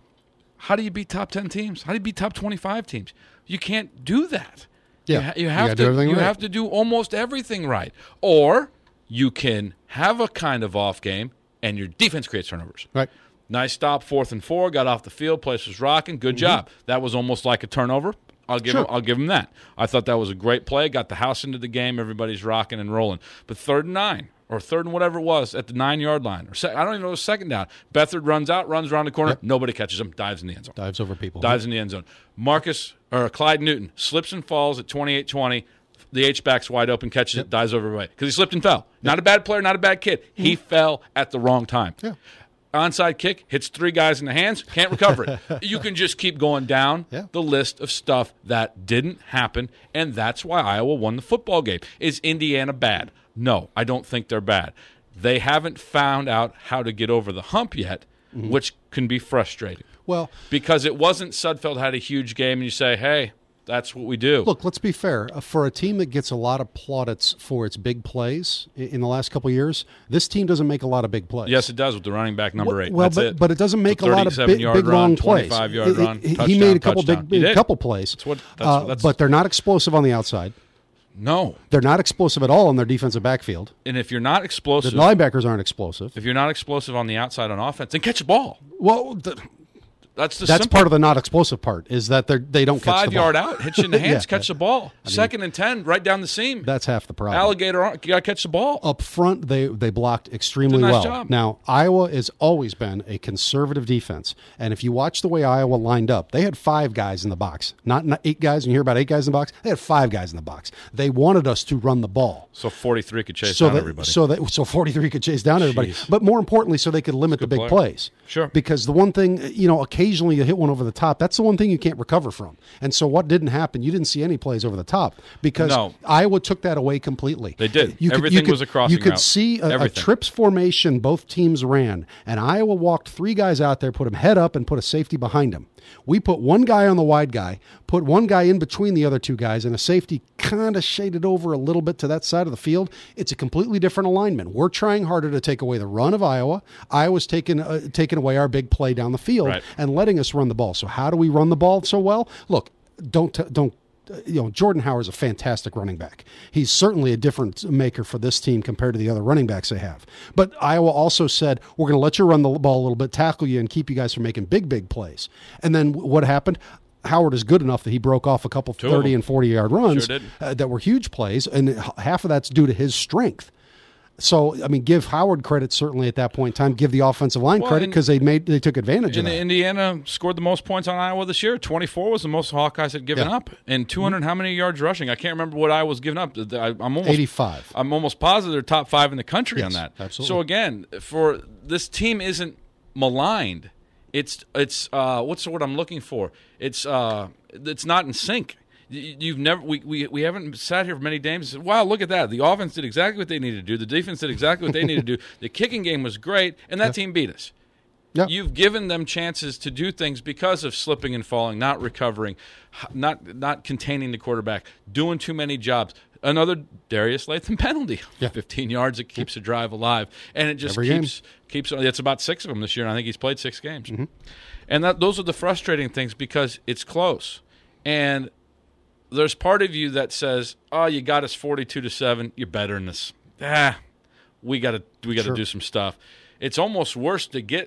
S2: how do you beat top ten teams? How do you beat top twenty-five teams? You can't do that.
S1: Yeah.
S2: You, ha- you
S1: You
S2: have
S1: gotta do
S2: to.
S1: everything
S2: You
S1: right.
S2: have to do almost everything right. Or you can have a kind of off game, and your defense creates turnovers.
S1: Right.
S2: Nice stop, fourth and four. Got off the field. Place was rocking. Good job. That was almost like a turnover. I'll give
S1: Sure.
S2: him. I'll give him that. I thought that was a great play. Got the house into the game. Everybody's rocking and rolling. But third and nine, or third and whatever it was, at the nine yard line, or se- I don't even know. It was second down. Beathard runs out, runs around the corner.
S1: Yep.
S2: Nobody catches him. Dives in the end zone.
S1: Dives over people.
S2: Dives in the end zone. Marcus or Clyde Newton slips and falls at twenty-eight twenty. The H-back's wide open, catches
S1: Yep.
S2: it, dives over away because he slipped and fell. Not a bad player, not a bad kid. He fell at the wrong time.
S1: Yeah.
S2: Onside kick, hits three guys in the hands, can't recover it. You can just keep going down
S1: Yeah.
S2: the list of stuff that didn't happen, and that's why Iowa won the football game. Is Indiana bad? No, I don't think they're bad. They haven't found out how to get over the hump yet,
S1: Mm-hmm.
S2: which can be frustrating.
S1: Well,
S2: Because it wasn't Sudfeld had a huge game, and you say, hey, that's what we do.
S1: look, let's be fair. Uh, For a team that gets a lot of plaudits for its big plays i- in the last couple of years, this team doesn't make a lot of big plays.
S2: Yes, it does with the running back number eight.
S1: Well,
S2: That's
S1: but,
S2: it.
S1: but it doesn't make
S2: It's
S1: a lot of big,
S2: thirty-seven-yard
S1: big
S2: run,
S1: long plays.
S2: twenty-five-yard
S1: It-
S2: run,
S1: it- he
S2: touchdown,
S1: made a couple
S2: touchdown.
S1: big,
S2: He
S1: big
S2: did.
S1: couple plays,
S2: That's what- that's-
S1: uh,
S2: that's-
S1: but they're not explosive on the outside.
S2: No.
S1: They're not explosive at all in their defensive backfield.
S2: And if you're not explosive,
S1: the linebackers aren't explosive.
S2: If you're not explosive on the outside on offense, then catch a ball.
S1: Well, the,
S2: that's the
S1: that's
S2: simple.
S1: part of the not explosive part is that they they don't catch the ball.
S2: Five yard out, hit you in the hands,
S1: yeah,
S2: catch the ball. I mean, Second and ten, right down the seam.
S1: That's half the problem.
S2: Alligator, you got to catch the ball.
S1: Up front, they they blocked extremely
S2: nice
S1: well.
S2: job.
S1: Now, Iowa has always been a conservative defense, and if you watch the way Iowa lined up, they had five guys in the box, not, not eight guys. And you hear about eight guys in the box. They had five guys in the box. They wanted us to run the ball,
S2: so forty-three could chase
S1: so
S2: down
S1: that,
S2: everybody.
S1: So that so forty-three could chase down everybody.
S2: Jeez.
S1: But more importantly, so they could limit the big
S2: player.
S1: plays.
S2: Sure.
S1: Because the one thing, you know, occasionally you hit one over the top. That's the one thing you can't recover from. And so what didn't happen? You didn't see any plays over the top because
S2: No.
S1: Iowa took that away completely.
S2: They did.
S1: You could,
S2: Everything
S1: you could,
S2: was a crossing
S1: You could
S2: route.
S1: see a, a
S2: Everything.
S1: trips formation both teams ran, and Iowa walked three guys out there, put them head up, and put a safety behind him. We put one guy on the wide guy, put one guy in between the other two guys, and a safety kind of shaded over a little bit to that side of the field. It's a completely different alignment. We're trying harder to take away the run of Iowa. Iowa's taking uh, taking away our big play down the field
S2: Right.
S1: and letting us run the ball. So how do we run the ball so well? Look, don't t- don't. Uh, you know, Jordan Howard's a fantastic running back. He's certainly a difference maker for this team compared to the other running backs they have. But Iowa also said, we're going to let you run the ball a little bit, tackle you, and keep you guys from making big, big plays. And then what happened? Howard is good enough that he broke off a couple
S2: Two
S1: thirty and forty-yard runs
S2: Sure did.
S1: uh, that were huge plays, and half of that's due to his strength. So, I mean, give Howard credit certainly at that point in time. Give the offensive line
S2: Well,
S1: credit
S2: and-
S1: because they made they took advantage of
S2: And
S1: that.
S2: Indiana scored the most points on Iowa this year. twenty-four was the most Hawkeyes had given
S1: Yeah.
S2: up, and two hundred. How many yards rushing? I can't remember what Iowa's given up. I, I'm almost
S1: eighty-five.
S2: I'm almost positive they're top five in the country
S1: Yes,
S2: on that.
S1: absolutely.
S2: So again, for this team isn't maligned. It's it's uh, what's the word I'm looking for? It's uh, it's not in sync. You- You've never we, we we haven't sat here for many games and said, wow, look at that. The offense did exactly what they needed to do. The defense did exactly what they needed to do. The kicking game was great, and that team beat us.
S1: Yeah.
S2: You've given them chances to do things because of slipping and falling, not recovering, h- not not containing the quarterback, doing too many jobs. Another Darius Latham penalty,
S1: Yeah.
S2: fifteen yards. It keeps the drive alive, and it just
S1: Every game.
S2: keeps keeps. It's about six of them this year, and I think he's played six games.
S1: Mm-hmm.
S2: And that those are the frustrating things because it's close, and there's part of you that says, "Oh, you got us forty-two to seven. You're better than this. Ah, we got to we got to
S1: Sure.
S2: do some stuff." It's almost worse to get.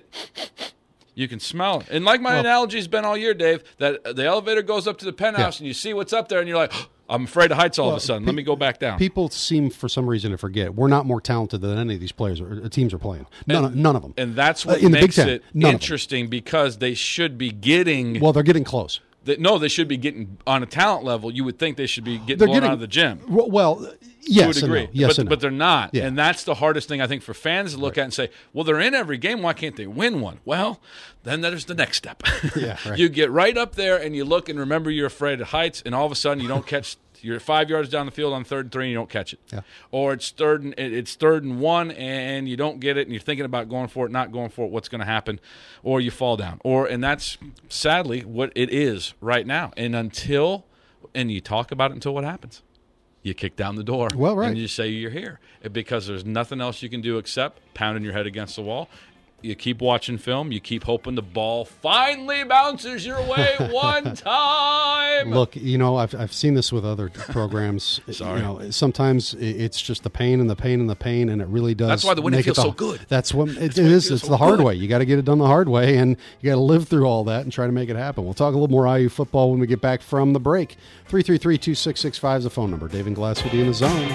S2: You can smell it, and like my
S1: Well-
S2: analogy's been all year, Dave. That the elevator goes up to the penthouse,
S1: Yeah.
S2: and you see what's up there, and you're like, "I'm afraid of heights all of
S1: Well,
S2: a sudden.
S1: pe-
S2: Let me go back down."
S1: People seem, for some reason, to forget we're not more talented than any of these players or uh, teams are playing. None, of, none of them.
S2: And that's
S1: Uh,
S2: what
S1: in the Big
S2: makes
S1: Ten,
S2: it
S1: none of them.
S2: interesting because they should be getting.
S1: Well, they're getting close.
S2: They, no, they should be getting on a talent level. You would think they should be getting
S1: They're
S2: blown
S1: getting
S2: out of the gym.
S1: Well, well, yes,
S2: to a
S1: and
S2: degree.
S1: no. yes,
S2: but,
S1: and no.
S2: but they're not.
S1: Yeah.
S2: And that's the hardest thing, I think, for fans to look at and say, well, they're in every game. Why can't they win one? Well, then there's the next step.
S1: Yeah, right.
S2: You get right up there and you look and remember you're afraid of heights, and all of a sudden you don't catch – you're five yards down the field on third and three and you don't catch it.
S1: Yeah.
S2: Or it's third and it's third and one and you don't get it and you're thinking about going for it, not going for it, what's going to happen, or you fall down. Or and that's sadly what it is right now. And until – and you talk about it until what happens. You kick down the door.
S1: Well, right.
S2: And you say you're here because there's nothing else you can do except pounding your head against the wall. You keep watching film. You keep hoping the ball finally bounces your way one time.
S1: Look, you know, I've I've seen this with other programs.
S2: Sorry.
S1: You know, sometimes i- it's just the pain and the pain and the pain, and it really does.
S2: That's why the winning
S1: make it
S2: feels
S1: the-
S2: so good.
S1: That's what it, it
S2: why it
S1: is.
S2: feels
S1: It's
S2: so
S1: the hard
S2: good.
S1: way. You got to get it done the hard way, and you got to live through all that and try to make it happen. We'll talk a little more I U football when we get back from the break. three three three, two six six five is the phone number. Dave and Glass will be in the zone.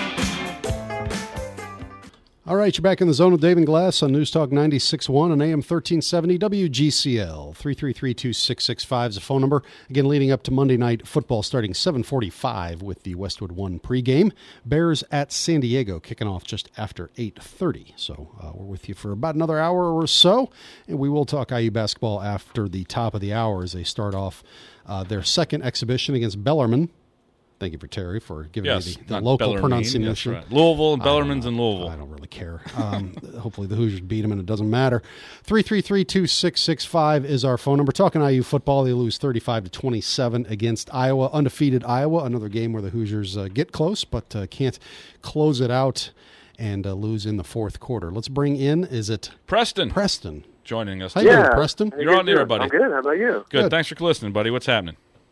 S1: All right, you're back in the zone with Dave and Glass on News Talk ninety-six point one and A M thirteen seventy W G C L. three three three, two six six five is the phone number. Again, leading up to Monday Night Football starting seven forty-five with the Westwood One pregame. Bears at San Diego kicking off just after eight thirty. So uh, we're with you for about another hour or so, and we will talk I U basketball after the top of the hour as they start off uh, their second exhibition against Bellarmine. Thank you for Terry for giving
S2: Yes,
S1: me the, the
S2: not
S1: local
S2: Bellarmine.
S1: pronunciation.
S2: That's right. Louisville and
S1: I don't
S2: Bellarmine's
S1: know.
S2: in Louisville.
S1: I don't really care. Um, hopefully the Hoosiers beat them and it doesn't matter. three three three, two six six five is our phone number. Talking I U football, they lose thirty-five to twenty-seven against Iowa. Undefeated Iowa, another game where the Hoosiers uh, get close but uh, can't close it out and uh, lose in the fourth quarter. Let's bring in, is it
S2: Preston
S1: Preston?
S2: joining us.
S1: How you
S4: Yeah.
S1: doing, Preston?
S4: How
S2: You're on the air,
S4: doing?
S2: buddy.
S4: I'm good. How about you?
S2: Good.
S1: Good.
S2: Thanks for listening, buddy. What's happening?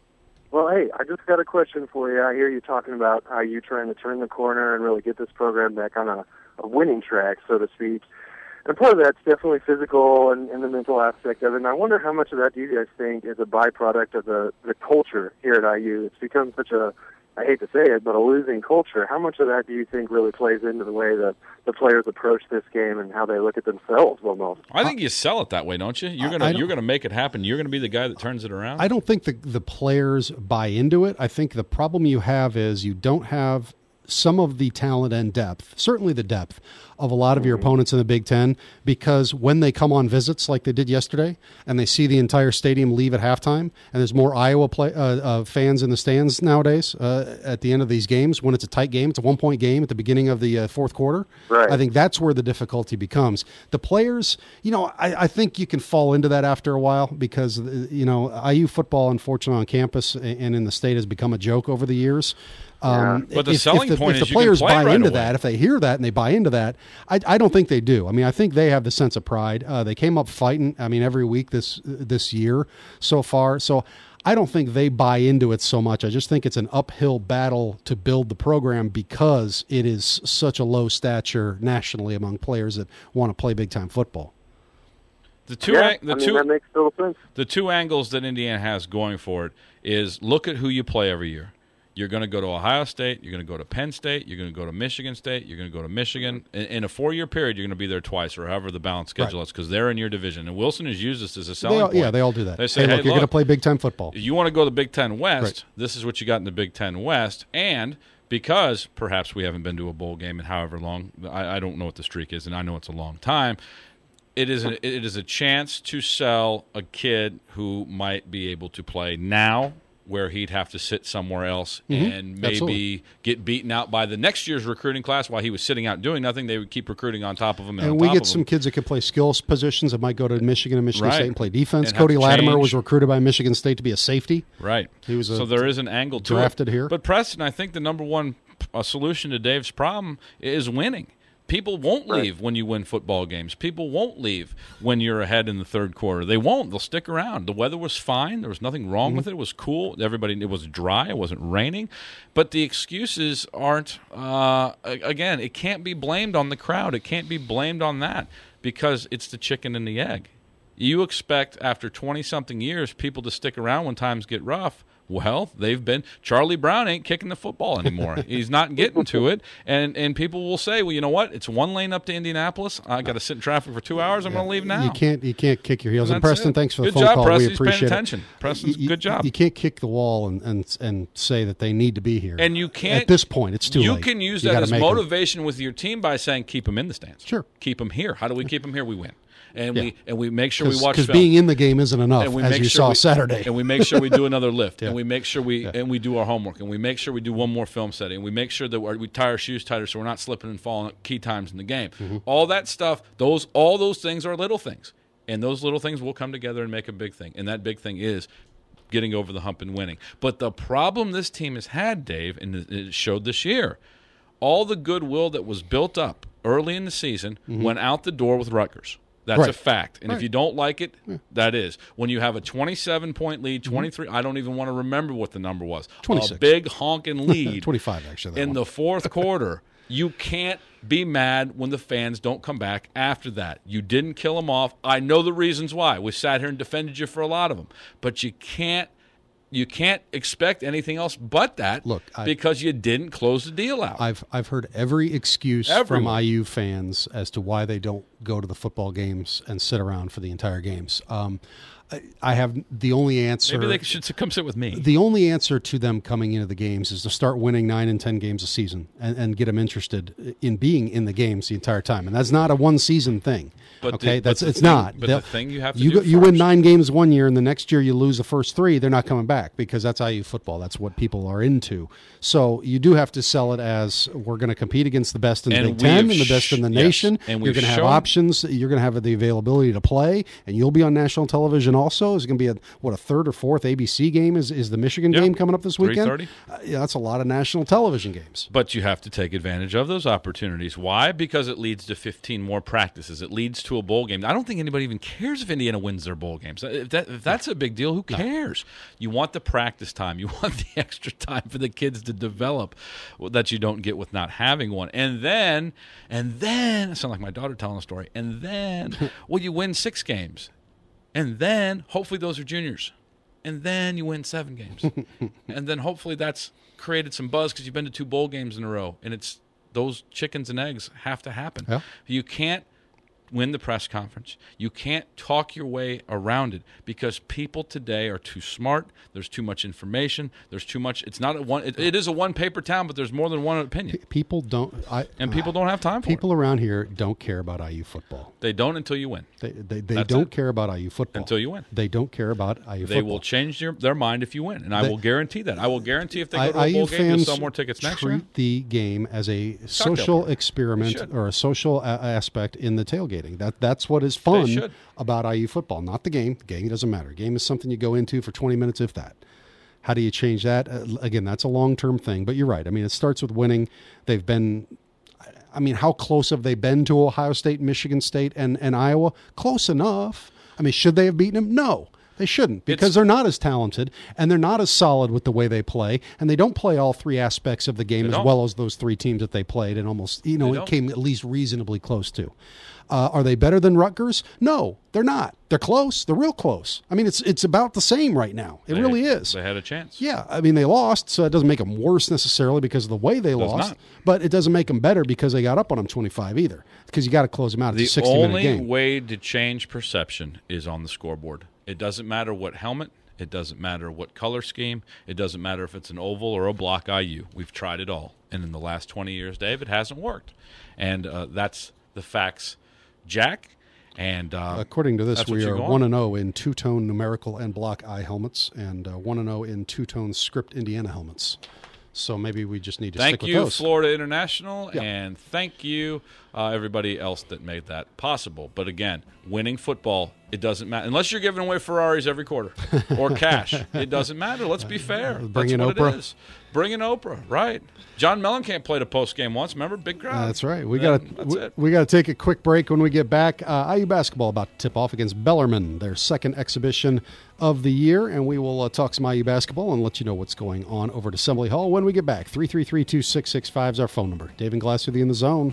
S4: Well, hey, I just got a question for you. I hear you talking about how you trying to turn the corner and really get this program back on a, a winning track, so to speak. And part of that's definitely physical and, and the mental aspect of it. And I wonder how much of that do you guys think is a byproduct of the, the culture here at I U? It's become such a, I hate to say it, but a losing culture. How much of that do you think really plays into the way that the players approach this game and how they look at themselves almost?
S2: I think you sell it that way, don't you? You're gonna you're gonna make it happen. You're gonna be the guy that turns it around.
S1: I don't think the the players buy into it. I think the problem you have is you don't have some of the talent and depth, certainly the depth of a lot of your opponents in the Big Ten, because when they come on visits like they did yesterday and they see the entire stadium leave at halftime, and there's more Iowa play, uh, uh, fans in the stands nowadays uh, at the end of these games, when it's a tight game, it's a one-point game at the beginning of the uh, fourth quarter.
S4: Right.
S1: I think that's where the difficulty becomes. The players, you know, I, I think you can fall into that after a while because, you know, I U football, unfortunately, on campus and in the state has become a joke over the years. Um,
S2: yeah. But the
S1: if,
S2: selling
S1: if the,
S2: point
S1: if
S2: is
S1: the players
S2: you can play
S1: buy
S2: right
S1: into
S2: away.
S1: that, if they hear that and they buy into that, I, I don't think they do. I mean, I think they have the sense of pride. Uh, they came up fighting. I mean, every week this this year so far. So I don't think they buy into it so much. I just think it's an uphill battle to build the program because it is such a low stature nationally among players that want to play big time football.
S2: The two,
S4: yeah,
S2: ang- the
S4: I mean,
S2: two,
S4: that makes total sense.
S2: the two angles that Indiana has going for it is look at who you play every year. You're going to go to Ohio State. You're going to go to Penn State. You're going to go to Michigan State. You're going to go to Michigan. In, in a four-year period, you're going to be there twice, or however the balance schedule
S1: Right.
S2: is, because they're in your division. And Wilson has used this as a selling
S1: They all,
S2: point.
S1: yeah, they all do that.
S2: They say,
S1: hey,
S2: hey,
S1: look, you're
S2: look,
S1: going to play big time football.
S2: you want to go to the Big Ten West,
S1: Right.
S2: this is what you got in the Big Ten West. And because perhaps we haven't been to a bowl game in however long, I, I don't know what the streak is, and I know it's a long time, it is, a, it is a chance to sell a kid who might be able to play now where he'd have to sit somewhere else
S1: Mm-hmm.
S2: and maybe
S1: Absolutely.
S2: get beaten out by the next year's recruiting class while he was sitting out doing nothing. They would keep recruiting on top of him. And,
S1: And
S2: on
S1: we
S2: top
S1: get
S2: of
S1: some
S2: him.
S1: kids that can play skills positions that might go to Michigan and Michigan
S2: Right.
S1: State and play defense.
S2: And have
S1: Cody
S2: to
S1: Latimer
S2: change.
S1: was recruited by Michigan State to be a safety.
S2: Right.
S1: He was a-
S2: so there is an angle to
S1: drafted
S2: it.
S1: here.
S2: But Preston, I think the number one uh, solution to Dave's problem is winning. People won't
S4: Right.
S2: leave when you win football games. People won't leave when you're ahead in the third quarter. They won't. They'll stick around. The weather was fine. There was nothing wrong
S1: Mm-hmm.
S2: with it. It was cool. Everybody, it was dry. It wasn't raining. But the excuses aren't, uh, again, it can't be blamed on the crowd. It can't be blamed on that because it's the chicken and the egg. You expect after twenty-something years people to stick around when times get rough. Well, they've been – Charlie Brown ain't kicking the football anymore. He's not getting to it. And and people will say, well, you know what? It's one lane up to Indianapolis. I got to sit in traffic for two hours. I'm going to leave now.
S1: You can't you can't kick your heels.
S2: And
S1: And
S2: that's
S1: Preston,
S2: it.
S1: thanks for the
S2: Good
S1: phone
S2: job,
S1: call.
S2: Preston.
S1: We
S2: He's paying
S1: appreciate
S2: attention.
S1: it.
S2: Preston's
S1: You-
S2: good job.
S1: You can't kick the wall and, and and say that they need to be here.
S2: And you can't –
S1: At this point, it's too
S2: You
S1: late.
S2: can use
S1: You
S2: that
S1: gotta
S2: as
S1: make 'em.
S2: motivation with your team by saying keep them in the stands.
S1: Sure.
S2: Keep them here. How do we keep them here? We win. And
S1: Yeah.
S2: we and we make sure we watch
S1: Because
S2: film.
S1: being in the game isn't enough,
S2: and we
S1: as
S2: make
S1: you
S2: sure
S1: saw
S2: we,
S1: Saturday.
S2: And we make sure we do another lift,
S1: Yeah.
S2: and we make sure we
S1: Yeah.
S2: and we do our homework, and we make sure we do one more film study, and we make sure that we're, we tie our shoes tighter so we're not slipping and falling at key times in the game.
S1: Mm-hmm.
S2: All that stuff, those all those things are little things, and those little things will come together and make a big thing, and that big thing is getting over the hump and winning. But the problem this team has had, Dave, and it showed this year, all the goodwill that was built up early in the season went out the door with Rutgers. That's
S1: Right.
S2: a fact. And
S1: Right.
S2: if you don't like it, that is. When you have a twenty-seven point lead, twenty-three, I don't even want to remember what the number was.
S1: twenty-six.
S2: A big honking lead.
S1: twenty-five, actually. that
S2: In
S1: one.
S2: the fourth quarter, you can't be mad when the fans don't come back after that. You didn't kill them off. I know the reasons why. We sat here and defended you for a lot of them. But you can't you can't expect anything else but that.
S1: Look, I-
S2: because you didn't close the deal out.
S1: I've I've heard every excuse
S2: Everyone.
S1: from I U fans as to why they don't go to the football games and sit around for the entire games. Um, I, I have the only answer.
S2: Maybe they should come sit with me.
S1: The only answer to them coming into the games is to start winning nine and ten games a season and, and get them interested in being in the games the entire time. And that's not a one season thing.
S2: But
S1: okay,
S2: the- but
S1: that's
S2: the
S1: it's
S2: thing-
S1: not.
S2: but
S1: They'll-
S2: the thing you have to
S1: you
S2: do
S1: go- you win
S2: first-
S1: nine games one year, and the next year you lose the first three. They're not coming back because that's I U football. That's what people are into. So you do have to sell it as we're going to compete against the best in the
S2: And
S1: Big
S2: we
S1: Ten
S2: have
S1: and the best
S2: sh-
S1: in the
S2: yes,
S1: nation.
S2: and
S1: You're
S2: we've
S1: going to have
S2: shown-
S1: options. You're going to have the availability to play, and you'll be on national television also? Is it going to be a what a third or fourth A B C game? Is is the Michigan
S2: Yep.
S1: game coming up this weekend?
S2: three thirty.
S1: Uh, yeah, that's a lot of national television games.
S2: But you have to take advantage of those opportunities. Why? Because it leads to fifteen more practices. It leads to a bowl game. I don't think anybody even cares if Indiana wins their bowl games. If, that, if that's a big deal, who cares? You want the practice time. You want the extra time for the kids to develop that you don't get with not having one. And then, and then, I sound like my daughter telling a story. And then, well, you win six games. And then, hopefully those are juniors. And then you win seven games. And then hopefully that's created some buzz because you've been to two bowl games in a row. And it's those chickens and eggs have to happen.
S1: Yeah.
S2: You can't win the press conference. You can't talk your way around it because people today are too smart. There's too much information. There's too much. It's not a one. It, it is a one-paper town, but there's more than one opinion.
S1: P- people don't. I,
S2: And people don't have time for
S1: People
S2: it.
S1: around here don't care about I U football.
S2: They don't until you win.
S1: They they, they
S2: That's
S1: don't
S2: it.
S1: care about I U football
S2: Until you win.
S1: They don't care about I U
S2: They
S1: football.
S2: will change your, their mind if you win, and I
S1: They-
S2: will guarantee that. I will guarantee if they
S1: I,
S2: go to a
S1: I U
S2: bowl game, you'll
S1: fans
S2: sell more tickets next
S1: treat
S2: year.
S1: the game as a social
S2: party.
S1: experiment
S2: They should.
S1: or a social a- aspect in the tailgating. That that's what is fun
S2: should.
S1: about I U football, not the game. The game doesn't matter. Game is something you go into for twenty minutes, if that. How do you change that? Uh, again, that's a long-term thing, but you're right. I mean, it starts with winning. They've been, I mean, how close have they been to Ohio State, Michigan State, and, and Iowa? Close enough. I mean, should they have beaten them? No, they shouldn't because
S2: It's-
S1: they're not as talented and they're not as solid with the way they play, and they don't play all three aspects of the game
S2: They
S1: as
S2: don't.
S1: well as those three teams that they played and almost, you know,
S2: They
S1: it
S2: don't.
S1: came at least reasonably close to. Uh, are they better than Rutgers? No, they're not. They're close. They're real close. I mean, it's it's about the same right now. It
S2: They-
S1: really is.
S2: They had a chance.
S1: Yeah, I mean, they lost, so it doesn't make them worse necessarily because of the way they
S2: Does
S1: lost.
S2: not.
S1: But it doesn't make them better because they got up on them twenty-five either. Because you got to close them out. It's
S2: The
S1: a sixty-minute
S2: only
S1: game.
S2: way to change perception is on the scoreboard. It doesn't matter what helmet. It doesn't matter what color scheme. It doesn't matter if it's an oval or a block I U. We've tried it all. And in the last twenty years, Dave, it hasn't worked. And uh, that's the facts, Jack. And uh,
S1: According to this,
S2: that's what
S1: we
S2: you
S1: are
S2: go on.
S1: one and zero in two-tone numerical and block eye helmets, and uh, one and zero in two-tone script Indiana helmets. So maybe we just need to
S2: Thank
S1: stick with
S2: you,
S1: those.
S2: Florida International,
S1: Yeah.
S2: and thank you, uh, everybody else that made that possible. But again, winning football, it doesn't matter. Unless you're giving away Ferraris every quarter or cash. It doesn't matter. Let's be fair.
S1: Bring
S2: That's
S1: in
S2: what
S1: Oprah.
S2: it is. Bring in Oprah, right. John Mellencamp played a post-game once. Remember? Big crowd.
S1: Uh, that's right. We
S2: Yeah,
S1: got
S2: that's
S1: we,
S2: it.
S1: we got to take a quick break. When we get back, uh, I U basketball about to tip off against Bellarmine, their second exhibition of the year, and we will uh, talk some I U basketball and let you know what's going on over at Assembly Hall when we get back. three three three, two six six five is our phone number. Dave and Glass with you in the zone.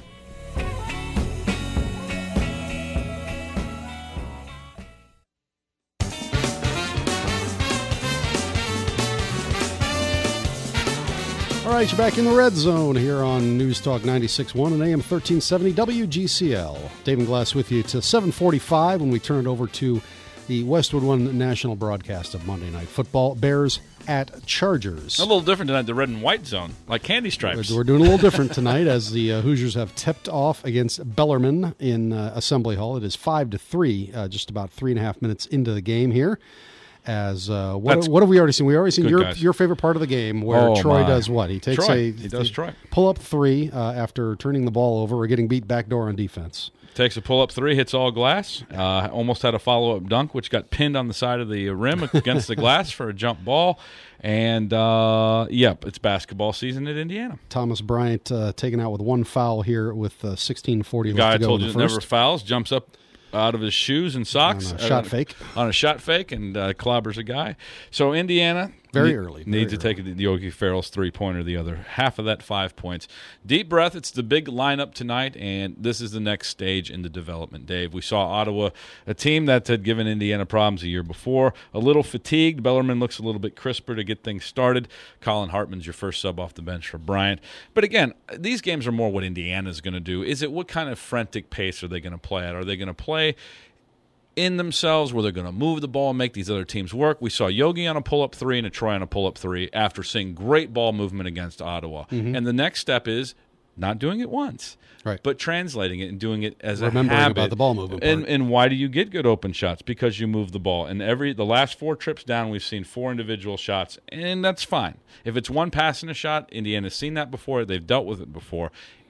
S1: All right, you're back in the red zone here on News Talk ninety-six point one and A M thirteen seventy W G C L. Dave and Glass with you to seven forty-five when we turn it over to the Westwood One national broadcast of Monday Night Football. Bears at Chargers.
S2: A little different tonight, the red and white zone, like candy stripes.
S1: We're doing a little different tonight as the uh, Hoosiers have tipped off against Bellarmine in uh, Assembly Hall. It is five to three, uh, just about three and a half minutes into the game here. As uh, what,
S2: That's
S1: what have we already seen? We already seen
S2: good,
S1: your
S2: guys.
S1: your favorite part of the game where
S2: Oh,
S1: Troy
S2: my.
S1: does what? He takes
S2: Troy.
S1: a
S2: He does Troy.
S1: pull up three uh, after turning the ball over or getting beat backdoor on defense.
S2: Takes a pull-up three, hits all glass. Uh, almost had a follow-up dunk, which got pinned on the side of the rim against the glass for a jump ball. And, uh, yep, it's basketball season at Indiana.
S1: Thomas Bryant uh, taken out with one foul here with uh, sixteen forty
S2: The
S1: left
S2: guy I
S1: to go
S2: told
S1: in
S2: you
S1: the
S2: that
S1: first.
S2: never fouls, jumps up out of his shoes and socks.
S1: On a shot
S2: uh,
S1: fake.
S2: On a shot fake and uh, clobbers a guy. So Indiana
S1: Very
S2: ne-
S1: early, very
S2: needs to take the Yogi Ferrell's three-pointer, the other half of that five points. Deep breath. It's the big lineup tonight, and this is the next stage in the development, Dave. We saw Ottawa, a team that had given Indiana problems a year before, a little fatigued. Bellarmine looks a little bit crisper to get things started. Colin Hartman's your first sub off the bench for Bryant. But again, these games are more what Indiana's going to do. Is it what kind of frantic pace are they going to play at? Are they going to play in themselves where they're going to move the ball and make these other teams work? We saw Yogi on a pull-up three and a Troy on a pull-up three after seeing great ball movement against Ottawa.
S1: Mm-hmm.
S2: And the next step is not doing it once,
S1: Right.
S2: but translating it and doing it as
S1: Remembering
S2: a habit.
S1: about the ball movement
S2: And,
S1: part.
S2: and why do you get good open shots? Because you move the ball. And every the last four trips down, we've seen four individual shots, and that's fine. If it's one pass and a shot, Indiana's seen that before. They've dealt with it before.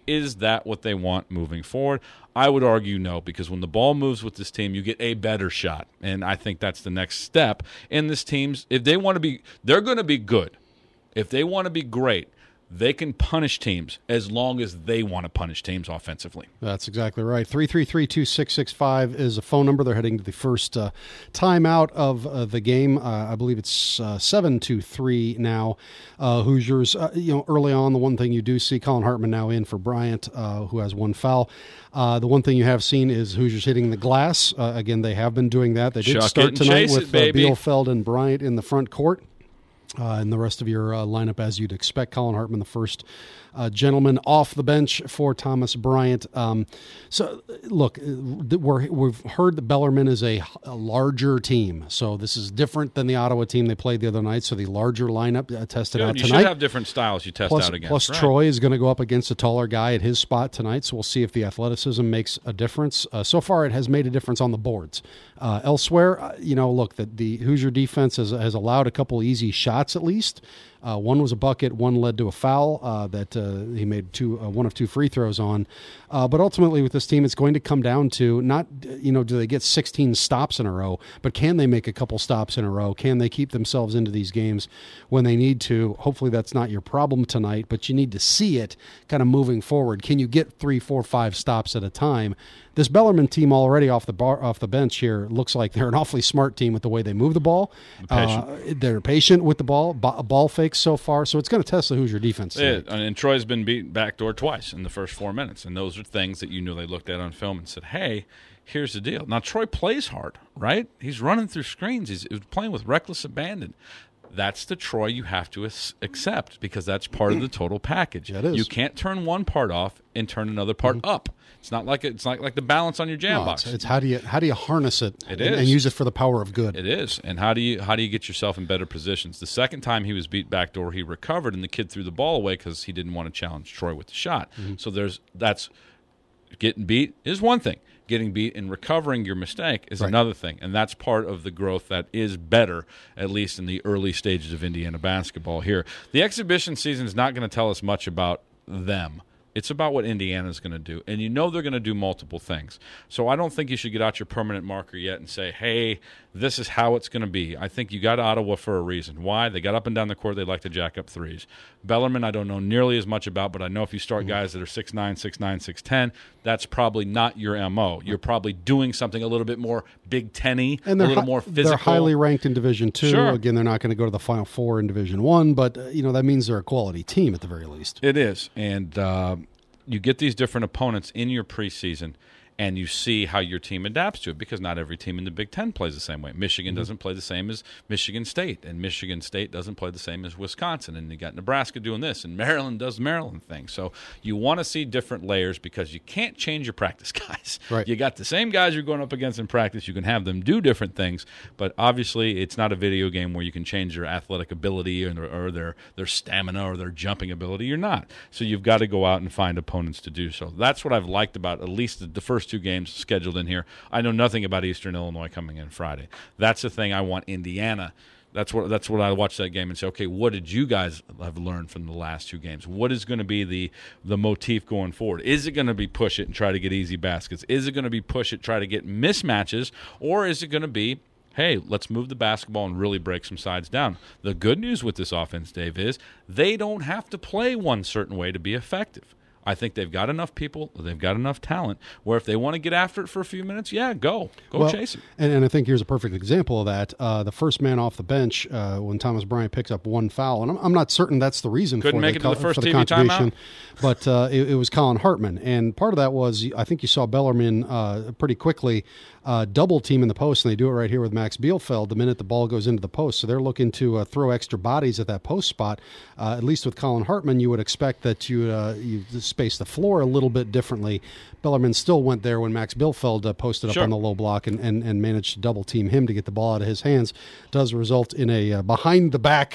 S2: Is that what they want moving forward? I would argue no, because when the ball moves with this team, you get a better shot. And I think that's the next step in this team's. If they want to be, they're going to be good. If they want to be great, they can punish teams as long as they want to punish teams offensively.
S1: That's exactly right. three three three, two six six five is a phone number. They're heading to the first uh, timeout of uh, the game. Uh, I believe it's uh, seven to three now. Uh, Hoosiers, uh, you know, early on, the one thing you do see, Colin Hartman now in for Bryant, uh, who has one foul. Uh, the one thing you have seen is Hoosiers hitting the glass. Uh, again, they have been doing that. They did
S2: Chuck
S1: start tonight
S2: it,
S1: with uh, Bielefeld and Bryant in the front court. Uh, and the rest of your uh, lineup, as you'd expect. Colin Hartman, the first uh, gentleman off the bench for Thomas Bryant. Um, so, look, we're, we've heard that Bellarmine is a, a larger team. So this is different than the Ottawa team they played the other night. So the larger lineup uh, tested
S2: Good.
S1: out
S2: you
S1: tonight.
S2: You should have different styles you test
S1: plus,
S2: out against.
S1: Plus
S2: right.
S1: Troy is going to go up against a taller guy at his spot tonight. So we'll see if the athleticism makes a difference. Uh, so far, it has made a difference on the boards. Uh, elsewhere, uh, you know, look, the, the Hoosier defense has, has allowed a couple easy shots at least. Uh, one was a bucket, one led to a foul uh, that uh, he made two, uh, one of two free throws on. Uh, but ultimately with this team, it's going to come down to not, you know, do they get sixteen stops in a row, but can they make a couple stops in a row? Can they keep themselves into these games when they need to? Hopefully that's not your problem tonight, but you need to see it kind of moving forward. Can you get three, four, five stops at a time? This Bellarmine team already off the bar, off the bench here looks like they're an awfully smart team with the way they move the ball.
S2: Patient.
S1: Uh, they're patient with the ball, b- ball fakes so far, so it's going to test the Hoosier defense.
S2: Yeah, and Troy's been beat backdoor twice in the first four minutes, and those are things that you knew they looked at on film and said, hey, here's the deal. Now, Troy plays hard, right? He's running through screens. He's, he's playing with reckless abandon. That's the Troy you have to accept because that's part of the total package.
S1: Yeah, it is.
S2: You can't turn one part off and turn another part mm-hmm. up. It's not like it's not like the balance on your jam
S1: no,
S2: box.
S1: It's, it's how do you how do you harness it,
S2: it
S1: and,
S2: is.
S1: and use it for the power of good.
S2: It is. And how do you how do you get yourself in better positions? The second time he was beat backdoor, he recovered, and the kid threw the ball away because he didn't want to challenge Troy with the shot. Mm-hmm. So there's that's getting beat is one thing. Getting beat and recovering your mistake is right. another thing, and that's part of the growth that is better, at least in the early stages of Indiana basketball here. The exhibition season is not going to tell us much about them. It's about what Indiana's going to do, and you know they're going to do multiple things. So I don't think you should get out your permanent marker yet and say, hey, this is how it's going to be. I think you got Ottawa for a reason. Why? They got up and down the court. They like to jack up threes. Bellarmine I don't know nearly as much about, but I know if you start guys that are six nine, six nine, six ten, that's probably not your M O. You're probably doing something a little bit more Big Ten-y,
S1: and
S2: a little
S1: hi-
S2: more physical.
S1: They're highly ranked in Division Two.
S2: Sure.
S1: Again, they're not going to go to the Final Four in Division One, but uh, you know that means they're a quality team at the very least.
S2: It is, and uh, you get these different opponents in your preseason, and you see how your team adapts to it because not every team in the Big Ten plays the same way. Michigan mm-hmm. doesn't play the same as Michigan State, and Michigan State doesn't play the same as Wisconsin, and you got Nebraska doing this, and Maryland does Maryland things. So you want to see different layers because you can't change your practice guys.
S1: Right.
S2: You got the same guys you're going up against in practice. You can have them do different things, but obviously it's not a video game where you can change their athletic ability or their, or their, their stamina or their jumping ability. You're not. So you've got to go out and find opponents to do so. That's what I've liked about at least the, the first two games scheduled in here. I know nothing about Eastern Illinois coming in Friday. That's the thing I want Indiana. That's what that's what I watch that game and say, okay, what did you guys have learned from the last two games? What is going to be the the motif going forward? Is it going to be push it and try to get easy baskets? Is it going to be push it, try to get mismatches? Or is it going to be, hey, let's move the basketball and really break some sides down? The good news with this offense, Dave, is they don't have to play one certain way to be effective. I think they've got enough people, they've got enough talent, where if they want to get after it for a few minutes, yeah, go. Go
S1: well,
S2: chase it.
S1: And, and I think here's a perfect example of that. Uh, the first man off the bench uh, when Thomas Bryant picks up one foul, and I'm, I'm not certain that's the reason
S2: Couldn't
S1: for
S2: make
S1: the,
S2: it to the first
S1: for the
S2: T V
S1: contribution,
S2: timeout?
S1: but uh, it, it was Colin Hartman. And part of that was, I think you saw Bellarmine uh, pretty quickly uh, double team in the post, and they do it right here with Max Bielefeld the minute the ball goes into the post. So they're looking to uh, throw extra bodies at that post spot. Uh, at least with Colin Hartman, you would expect that you uh, you space the floor a little bit differently. Bellarmine still went there when Max Bielefeld uh, posted up
S2: sure.
S1: on the low block and, and, and managed to double team him to get the ball out of his hands. Does result in a uh, behind the back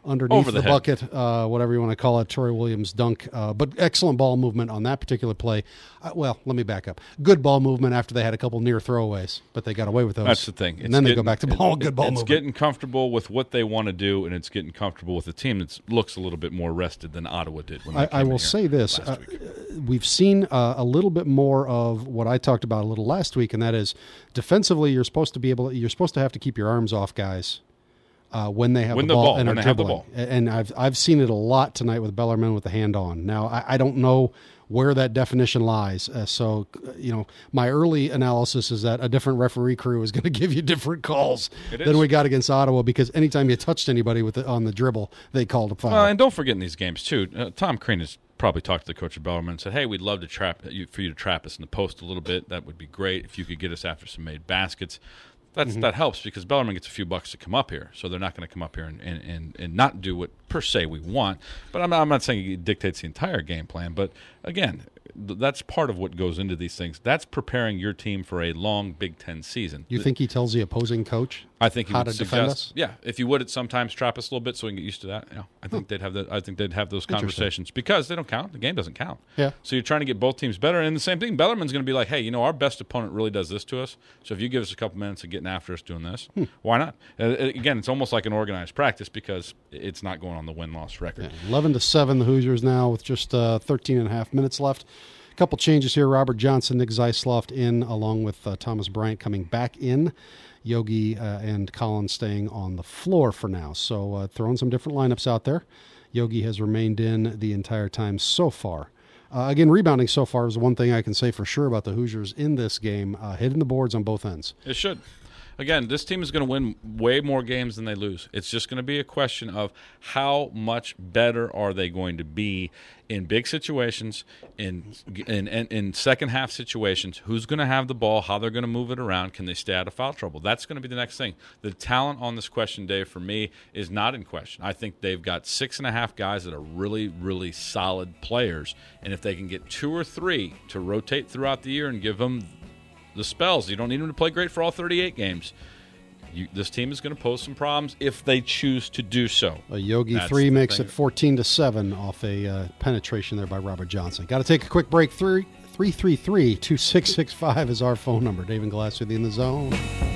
S1: underneath
S2: Over
S1: the,
S2: the
S1: bucket, uh, whatever you want to call it, Troy Williams dunk. Uh, but excellent ball movement on that particular play. Uh, well, let me back up. Good ball movement after they had a couple near throwaways, but they got away with those.
S2: That's the thing.
S1: And
S2: It's
S1: then they
S2: getting-
S1: go back to ball.
S2: it-
S1: Good ball
S2: It's
S1: movement.
S2: getting comfortable with what they want to do, and it's getting comfortable with a team that looks a little bit more rested than Ottawa did. When they
S1: I,
S2: came
S1: I
S2: in
S1: will
S2: here
S1: say this.
S2: last
S1: Uh,
S2: week.
S1: we've seen uh, a little bit more of what I talked about a little last week, and that is defensively, you're supposed to be able, you're supposed to have to keep your arms off guys uh, when they have
S2: Win
S1: the
S2: the
S1: ball
S2: ball,
S1: and are
S2: when they have the
S1: dribbling.
S2: ball.
S1: And I've I've seen it a lot tonight with Bellarmine with the hand on. Now I, I don't know where that definition lies. Uh, so, uh, you know, my early analysis is that a different referee crew is going to give you different calls
S2: It
S1: than
S2: is.
S1: we got against Ottawa, because anytime you touched anybody with the, on the dribble, they called a foul.
S2: Well, and don't forget in these games too, uh, Tom Crean has probably talked to the coach of Bellarmine and said, "Hey, we'd love to trap you, for you to trap us in the post a little bit. That would be great if you could get us after some made baskets." That's
S1: Mm-hmm.
S2: that helps because Bellarmine gets a few bucks to come up here, so they're not going to come up here and, and, and, and not do what per se we want. But I'm not, I'm not saying it dictates the entire game plan. But again, th- that's part of what goes into these things. That's preparing your team for a long Big Ten season.
S1: You think he tells the opposing coach
S2: I think he
S1: how
S2: would
S1: to
S2: suggest,
S1: defend us?
S2: yeah, if you would at sometimes trap us a little bit so we can get used to that. Yeah, I think they'd have that. I think they'd have those conversations because they don't count. The game doesn't count.
S1: Yeah.
S2: So you're trying to get both teams better, and the same thing. Bellarmine's going to be like, hey, you know, our best opponent really does this to us. So if you give us a couple minutes of getting after us doing this,
S1: Hmm.
S2: why not? Uh, again, it's almost like an organized practice because it's not going on the win loss record.
S1: Yeah, eleven to seven, the Hoosiers now with just uh, thirteen and a half minutes left. A couple changes here. Robert Johnson, Nick Zeisloft in, along with uh, Thomas Bryant coming back in. Yogi uh, and Colin staying on the floor for now. So uh, throwing some different lineups out there. Yogi has remained in the entire time so far. Uh, again, rebounding so far is one thing I can say for sure about the Hoosiers in this game, uh, hitting the boards on both ends.
S2: It should. Again, this team is going to win way more games than they lose. It's just going to be a question of how much better are they going to be in big situations, in in, in, in second half situations. Who's going to have the ball? How they're going to move it around? Can they stay out of foul trouble? That's going to be the next thing. The talent on this question, Dave, for me, is not in question. I think they've got six and a half guys that are really, really solid players, and if they can get two or three to rotate throughout the year and give them the spells. You don't need them to play great for all thirty-eight games. You, this team is going to pose some problems if they choose to do so.
S1: A Yogi
S2: That's
S1: three
S2: the
S1: makes
S2: thing.
S1: it fourteen to seven off a uh, penetration there by Robert Johnson. Got to take a quick break. Three three three three two six six five is our phone number. Dave and Glass with you in the zone.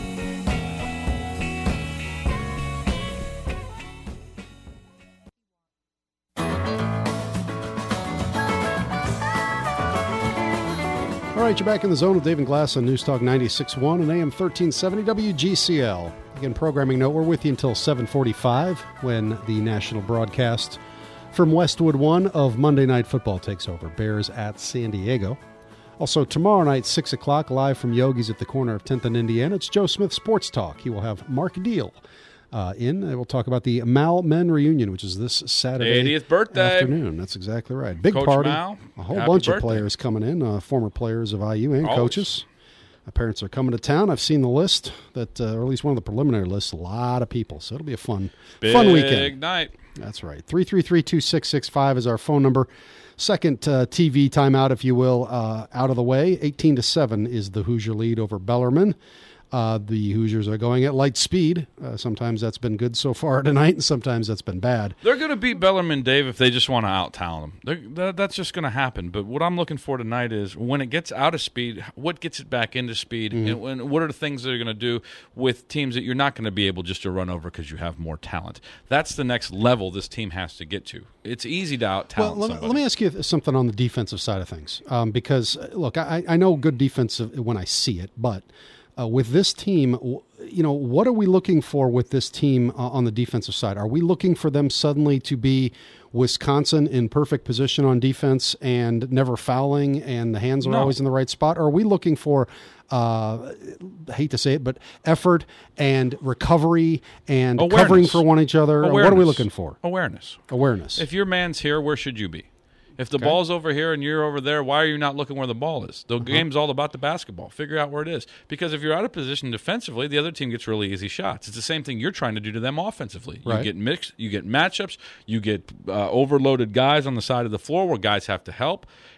S1: All right, you're back in the zone with Dave and Glass on News Talk ninety-six point one and A M thirteen seventy W G C L. Again, programming note, we're with you until seven forty-five when the national broadcast from Westwood One of Monday Night Football takes over. Bears at San Diego. Also, tomorrow night, six o'clock, live from Yogi's at the corner of tenth and Indiana, it's Joe Smith Sports Talk. He will have Mark Deal uh, in. And we'll talk about the Mal Men reunion, which is this Saturday
S2: eightieth birthday.
S1: afternoon. That's exactly right. Big
S2: Coach
S1: party.
S2: Mal,
S1: A whole
S2: happy
S1: bunch of
S2: birthday.
S1: players coming in, uh, former players of I U and
S2: Always.
S1: coaches. My parents are coming to town. I've seen the list, that, uh, or at least one of the preliminary lists, a lot of people. So it'll be a fun,
S2: Big
S1: fun weekend.
S2: night.
S1: That's right. three three three two six six five is our phone number. Second uh, T V timeout, if you will, uh, out of the way. eighteen to seven is the Hoosier lead over Bellarmine. Uh, the Hoosiers are going at light speed. Uh, sometimes that's been good so far tonight, and sometimes that's been bad.
S2: They're going to beat Bellarmine, Dave, if they just want to out-talent them. They're, that, that's just going to happen. But what I'm looking for tonight is when it gets out of speed, what gets it back into speed,
S1: Mm-hmm.
S2: and, and what are the things that are going to do with teams that you're not going to be able just to run over because you have more talent. That's the next level this team has to get to. It's easy to out-talent
S1: Well, let,
S2: somebody.
S1: let me ask you something on the defensive side of things, um, because uh, look, I, I know good defense when I see it, but uh, with this team, w- you know, what are we looking for with this team uh, on the defensive side? Are we looking for them suddenly to be Wisconsin in perfect position on defense and never fouling, and the hands are
S2: No.
S1: always in the right spot? Or are we looking for, uh, I hate to say it, but effort and recovery and
S2: Awareness.
S1: covering for one each other? Or what are we
S2: Awareness.
S1: looking for?
S2: Awareness.
S1: Awareness.
S2: If your man's here, where should you be? If the ball's over here and you're over there, why are you not looking where the ball is? The game's all about the basketball. Figure out where it is. Because if you're out of position defensively, the other team gets really easy shots. It's the same thing you're trying to do to them offensively. You
S1: Right.
S2: get mixed, you get matchups, you get uh, overloaded guys on the side of the floor where guys have to help.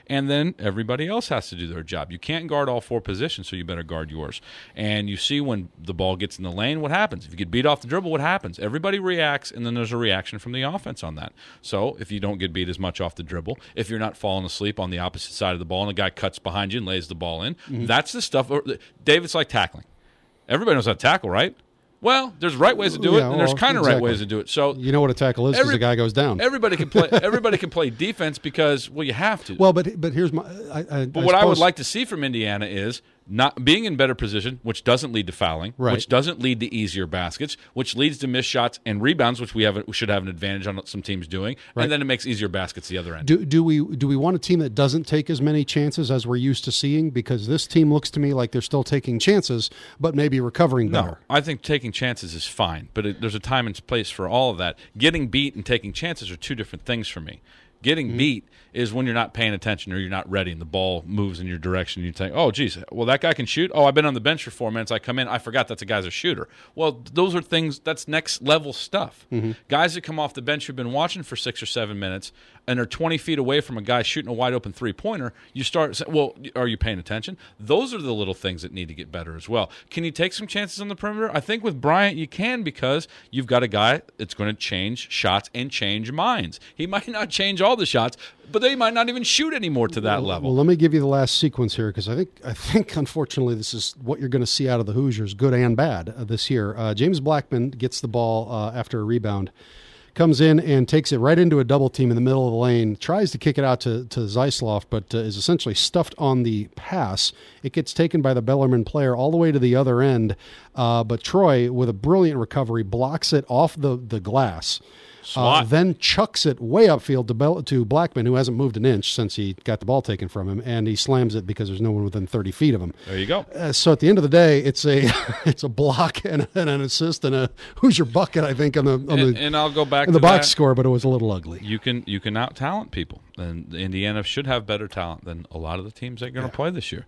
S2: and then everybody else has to do their job. You can't guard all four positions, so you better guard yours. And you see when the ball gets in the lane, what happens? If you get beat off the dribble, what happens? Everybody reacts, and then there's a reaction from the offense on that. So if you don't get beat as much off the dribble, if you're not falling asleep on the opposite side of the ball and a guy cuts behind you and lays the ball in, mm-hmm. that's the stuff. Dave, it's like tackling. Everybody knows how to tackle, right? Well, there's right ways to do it,
S1: yeah,
S2: and there's
S1: well,
S2: kind of
S1: exactly.
S2: right ways to do it. So
S1: you know what a tackle is because the guy goes down.
S2: Everybody can play. Everybody can play defense because well, you have to.
S1: Well, but but here's my. I, I,
S2: but
S1: I
S2: what
S1: suppose,
S2: I would like to see from Indiana is not being in better position, which doesn't lead to fouling,
S1: right.
S2: which doesn't lead to easier baskets, which leads to missed shots and rebounds, which we have we should have an advantage on some teams doing,
S1: right.
S2: and then it makes easier baskets the other end.
S1: Do do we do we want a team that doesn't take as many chances as we're used to seeing? Because this team looks to me like they're still taking chances, but maybe recovering better.
S2: No, I think taking chances is fine, but it, there's a time and place for all of that. Getting beat and taking chances are two different things for me. Getting mm-hmm. beat is when you're not paying attention or you're not ready and the ball moves in your direction. You think, oh, geez, well, that guy can shoot? Oh, I've been on the bench for four minutes. I come in. I forgot that the guy's a shooter. Well, those are things, that's next level stuff. Mm-hmm. Guys that come off the bench who've been watching for six or seven minutes and are twenty feet away from a guy shooting a wide open three-pointer, you start saying, well, are you paying attention? Those are the little things that need to get better as well. Can you take some chances on the perimeter? I think with Bryant you can because you've got a guy that's going to change shots and change minds. He might not change all the shots, but they might not even shoot anymore to that
S1: well,
S2: level.
S1: Well, let me give you the last sequence here because I think, I think, unfortunately, this is what you're going to see out of the Hoosiers, good and bad, uh, this year. Uh, James Blackman gets the ball uh, after a rebound, comes in and takes it right into a double team in the middle of the lane, tries to kick it out to, to Zeisloff, but uh, is essentially stuffed on the pass. It gets taken by the Bellarmine player all the way to the other end, uh, but Troy, with a brilliant recovery, blocks it off the, the glass. Uh, then chucks it way upfield to, Bell- to Blackman, who hasn't moved an inch since he got the ball taken from him, and he slams it because there's no one within thirty feet of him.
S2: There you go.
S1: Uh, so at the end of the day, it's a it's a block and, and an assist and a Hoosier bucket, I think, on the on
S2: and,
S1: the
S2: and I'll go back
S1: in
S2: to
S1: the box
S2: that.
S1: score, but it was a little ugly.
S2: You can you can out talent people, and Indiana should have better talent than a lot of the teams that are going to yeah. play this year.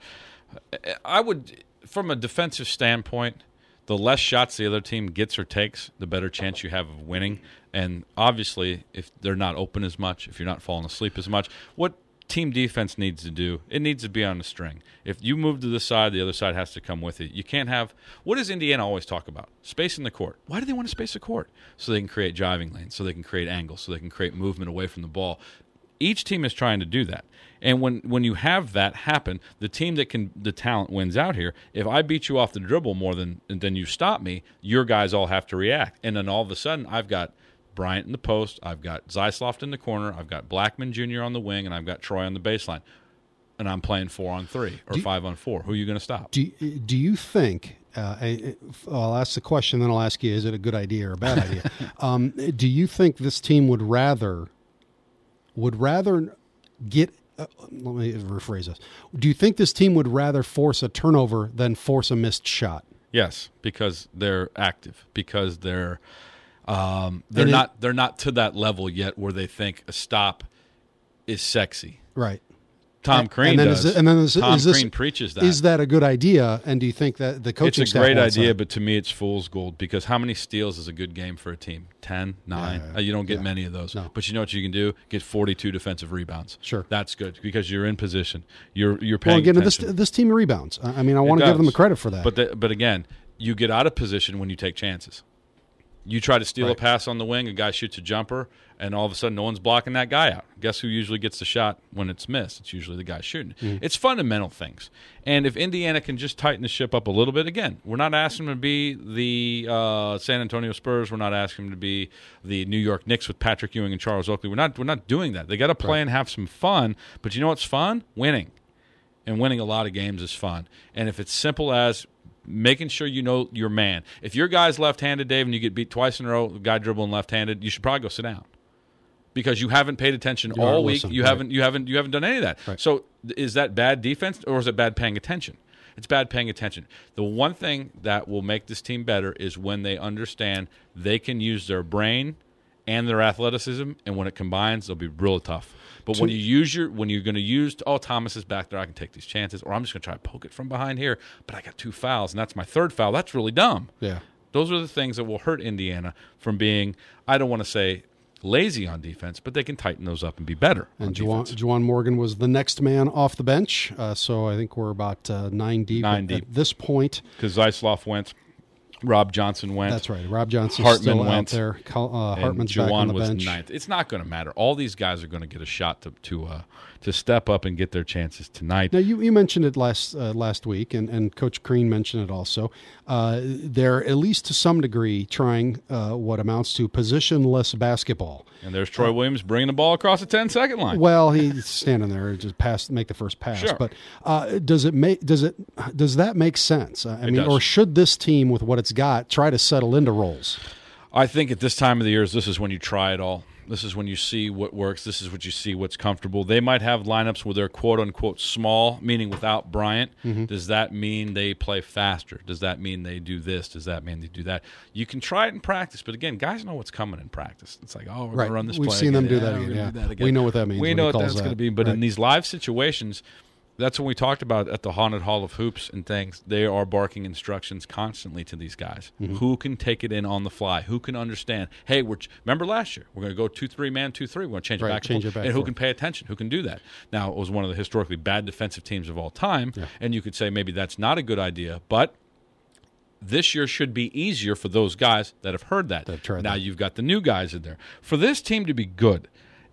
S2: I would, from a defensive standpoint, the less shots the other team gets or takes, the better chance you have of winning. And obviously, if they're not open as much, if you're not falling asleep as much, what team defense needs to do, it needs to be on the string. If you move to the side, the other side has to come with it. You can't have – what does Indiana always talk about? Space in the court. Why do they want to space the court? So they can create driving lanes, so they can create angles, so they can create movement away from the ball. Each team is trying to do that. And when, when you have that happen, the team that can the talent wins out here. If I beat you off the dribble more than than you stop me, your guys all have to react. And then all of a sudden, I've got Bryant in the post, I've got Zeisloft in the corner, I've got Blackman Junior on the wing, and I've got Troy on the baseline. And I'm playing four on three or you, five on four. Who are you going to stop?
S1: Do Do you think? Uh, I, I'll ask the question, then I'll ask you: is it a good idea or a bad idea? um, do you think this team would rather would rather get? Uh, let me rephrase this. Do you think this team would rather force a turnover than force a missed shot?
S2: Yes, because they're active. Because they're um, they're and not it, they're not to that level yet where they think a stop is sexy.
S1: Right.
S2: Tom
S1: and,
S2: Crean
S1: and then
S2: does.
S1: Is it, and then is,
S2: Tom
S1: is this,
S2: Crean preaches that.
S1: Is that a good idea? And do you think that the coaching
S2: It's a
S1: staff
S2: great
S1: wants
S2: idea,
S1: that?
S2: but to me it's fool's gold because how many steals is a good game for a team? ten, nine?
S1: Yeah,
S2: Uh, you don't get
S1: yeah.
S2: many of those.
S1: No.
S2: But you know what you can do? Get forty-two defensive rebounds.
S1: Sure.
S2: That's good because you're in position. You're you're paying
S1: Well, again, this
S2: attention.
S1: this team rebounds. I mean, I want
S2: It
S1: to give them
S2: does.
S1: the credit for that.
S2: But the, but again, you get out of position when you take chances. You try to steal
S1: Right.
S2: a pass on the wing, a guy shoots a jumper, and all of a sudden no one's blocking that guy out. Guess who usually gets the shot when it's missed? It's usually the guy shooting.
S1: Mm.
S2: It's fundamental things. And if Indiana can just tighten the ship up a little bit, again, we're not asking them to be the uh, San Antonio Spurs. We're not asking them to be the New York Knicks with Patrick Ewing and Charles Oakley. We're not, we're not doing that. They got to play
S1: Right.
S2: and have some fun. But you know what's fun? Winning. And winning a lot of games is fun. And if it's simple as making sure you know your man. If your guy's left-handed, Dave, and you get beat twice in a row, the guy dribbling left-handed, you should probably go sit down because you haven't paid attention
S1: You
S2: all
S1: aren't
S2: week.
S1: listening,
S2: You
S1: right.
S2: haven't, you haven't, you haven't done any of that.
S1: Right.
S2: So, is that bad defense or is it bad paying attention? It's bad paying attention. The one thing that will make this team better is when they understand they can use their brain and their athleticism, and when it combines, they'll be real tough. But when you use your, when you're going to use, oh, Thomas is back there, I can take these chances, or I'm just going to try to poke it from behind here, but I got two fouls, and that's my third foul. That's really dumb.
S1: Yeah.
S2: Those are the things that will hurt Indiana from being, I don't want to say lazy on defense, but they can tighten those up and be better.
S1: And Juwan, Juwan Morgan was the next man off the bench, uh, so I think we're about uh, nine deep,
S2: nine
S1: at,
S2: deep
S1: at this point.
S2: Because Zeisloff went, Rob Johnson went.
S1: That's right. Rob Johnson's
S2: Hartman
S1: still
S2: went,
S1: out there. Uh, Hartman's
S2: and
S1: back on the
S2: was
S1: bench.
S2: Ninth. It's not going to matter. All these guys are going to get a shot to to uh, to step up and get their chances tonight.
S1: Now, you, you mentioned it last uh, last week, and, and Coach Crean mentioned it also. Uh, they're, at least to some degree, trying uh, what amounts to positionless basketball.
S2: And there's Troy Williams bringing the ball across the ten-second line.
S1: Well, he's standing there, just pass, make the first pass.
S2: Sure.
S1: But uh, does it make does it does that make sense? I
S2: It
S1: mean,
S2: does.
S1: or should this team, with what it's got, try to settle into roles?
S2: I think at this time of the year, this is when you try it all. This is when you see what works. This is what you see what's comfortable. They might have lineups where they're quote-unquote small, meaning without Bryant.
S1: Mm-hmm.
S2: Does that mean they play faster? Does that mean they do this? Does that mean they do that? You can try it in practice, but again, guys know what's coming in practice. It's like, oh, we're
S1: Right.
S2: going to run this
S1: We've
S2: play
S1: seen them
S2: again.
S1: do that
S2: Yeah,
S1: again,
S2: we're gonna
S1: yeah.
S2: do that again.
S1: We know what that means
S2: We
S1: when
S2: know
S1: he
S2: what
S1: calls
S2: that's
S1: that.
S2: going to be. But
S1: Right.
S2: in these live situations, that's when we talked about at the Haunted Hall of Hoops and things. They are barking instructions constantly to these guys.
S1: Mm-hmm.
S2: Who can take it in on the fly? Who can understand? Hey, we're remember last year we're going to go two three man two three. We're going to change it
S1: Right,
S2: back.
S1: change
S2: and
S1: it back
S2: and who
S1: forth.
S2: can pay attention? Who can do that? Now it was one of the historically bad defensive teams of all time,
S1: Yeah.
S2: and you could say maybe that's not a good idea, but this year should be easier for those guys that have heard that.
S1: They've tried
S2: now
S1: that.
S2: you've got the new guys in there. For this team to be good,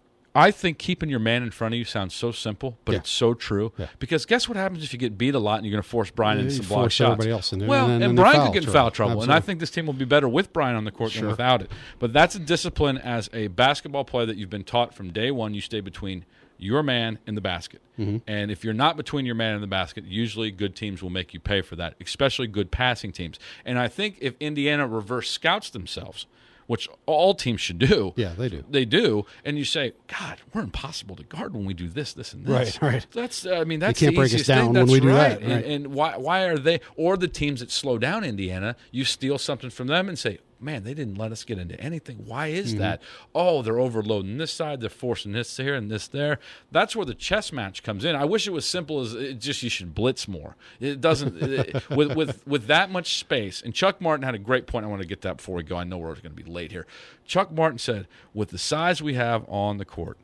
S2: I think keeping your man in front of you sounds so simple, but
S1: Yeah.
S2: it's so true.
S1: Yeah.
S2: Because guess what happens if you get beat a lot and you're going to force Brian
S1: Yeah,
S2: into
S1: you
S2: some block
S1: force
S2: shots?
S1: everybody else in there,
S2: Well,
S1: and
S2: and,
S1: then- then they
S2: Brian
S1: foul
S2: could get in
S1: trouble.
S2: foul trouble, and I
S1: Absolutely.
S2: think this team will be better with Brian on the court
S1: Sure.
S2: than without it. But that's a discipline as a basketball player that you've been taught from day one. You stay between your man and the basket.
S1: Mm-hmm.
S2: And if you're not between your man and the basket, usually good teams will make you pay for that, especially good passing teams. And I think if Indiana reverse scouts themselves, which all teams should do.
S1: Yeah, they do.
S2: They do, and you say, "God, we're impossible to guard when we do this, this, and this."
S1: Right, right.
S2: That's, I mean, that's
S1: can't
S2: the
S1: break us
S2: easiest
S1: down
S2: thing.
S1: when
S2: That's
S1: we do
S2: right.
S1: that,
S2: And,
S1: right.
S2: and why, why are they, or the teams that slow down Indiana? You steal something from them and say, "Man, they didn't let us get into anything. Why is
S1: Mm-hmm.
S2: that?" Oh, they're overloading this side, they're forcing this here and this there. That's where the chess match comes in. I wish it was simple as it just you should blitz more. It doesn't it, with with with that much space. And Chuck Martin had a great point. I want to get that before we go. I know we're going to be late here. Chuck Martin said, "With the size we have on the court,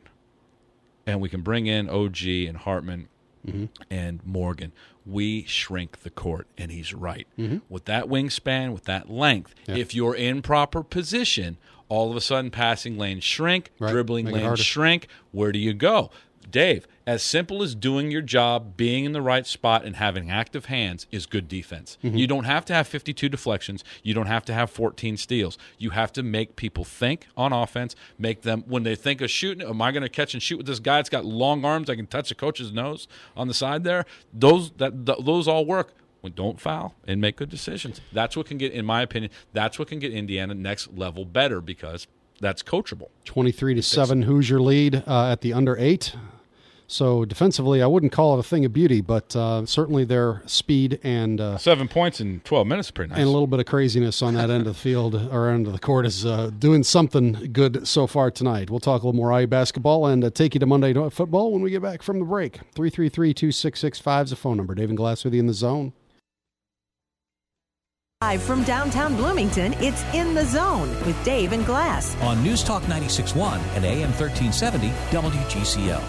S2: and we can bring in O G and Hartman."
S1: Mm-hmm.
S2: And Morgan, we shrink the court, and he's right. Mm-hmm. With that wingspan, with that length,
S1: Yeah.
S2: if you're in proper position, all of a sudden passing lanes shrink,
S1: Right.
S2: dribbling
S1: Make it
S2: lanes
S1: harder.
S2: shrink. Where do you go? Dave, as simple as doing your job, being in the right spot, and having active hands is good defense.
S1: Mm-hmm.
S2: You don't have to have fifty-two deflections. You don't have to have fourteen steals. You have to make people think on offense, make them, when they think of shooting, am I going to catch and shoot with this guy that's got long arms, I can touch the coach's nose on the side there? Those that th- those all work. Well, don't foul and make good decisions. That's what can get, in my opinion, that's what can get Indiana next level better because that's coachable.
S1: twenty-three to seven Hoosier lead uh, at the under eight. So defensively, I wouldn't call it a thing of beauty, but uh, certainly their speed and uh,
S2: Seven points in twelve minutes is pretty nice.
S1: and a little bit of craziness on that end of the field or end of the court is uh, doing something good so far tonight. We'll talk a little more I U basketball and uh, take you to Monday Night Football when we get back from the break. three three three, two six six five is the phone number. Dave and Glass with you in the zone.
S5: Live from downtown Bloomington, it's In the Zone with Dave and Glass.
S6: On News Talk ninety-six point one and A M thirteen seventy W G C L.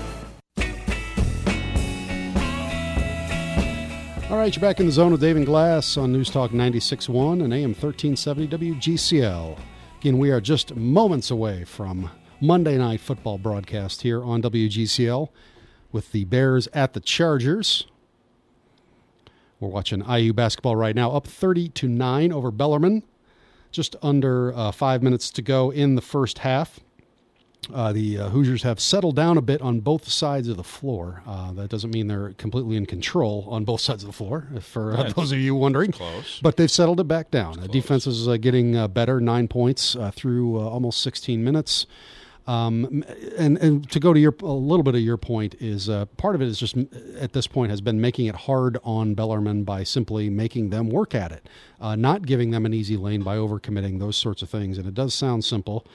S1: All right, you're back in the zone with Dave and Glass on News Talk ninety-six point one and A M thirteen seventy W G C L. Again, we are just moments away from Monday Night Football broadcast here on W G C L with the Bears at the Chargers. We're watching I U basketball right now, up thirty to nine over Bellarmine. Just under uh, five minutes to go in the first half. Uh, the uh, Hoosiers have settled down a bit on both sides of the floor. Uh, that doesn't mean they're completely in control on both sides of the floor, for uh, those of you wondering.
S2: Close.
S1: But they've settled it back down. The defense is uh, getting uh, better, nine points uh, through uh, almost sixteen minutes. Um, and, and to go to your a little bit of your point is uh, part of it is just at this point has been making it hard on Bellarmine by simply making them work at it, uh, not giving them an easy lane by overcommitting, those sorts of things. And it does sound simple,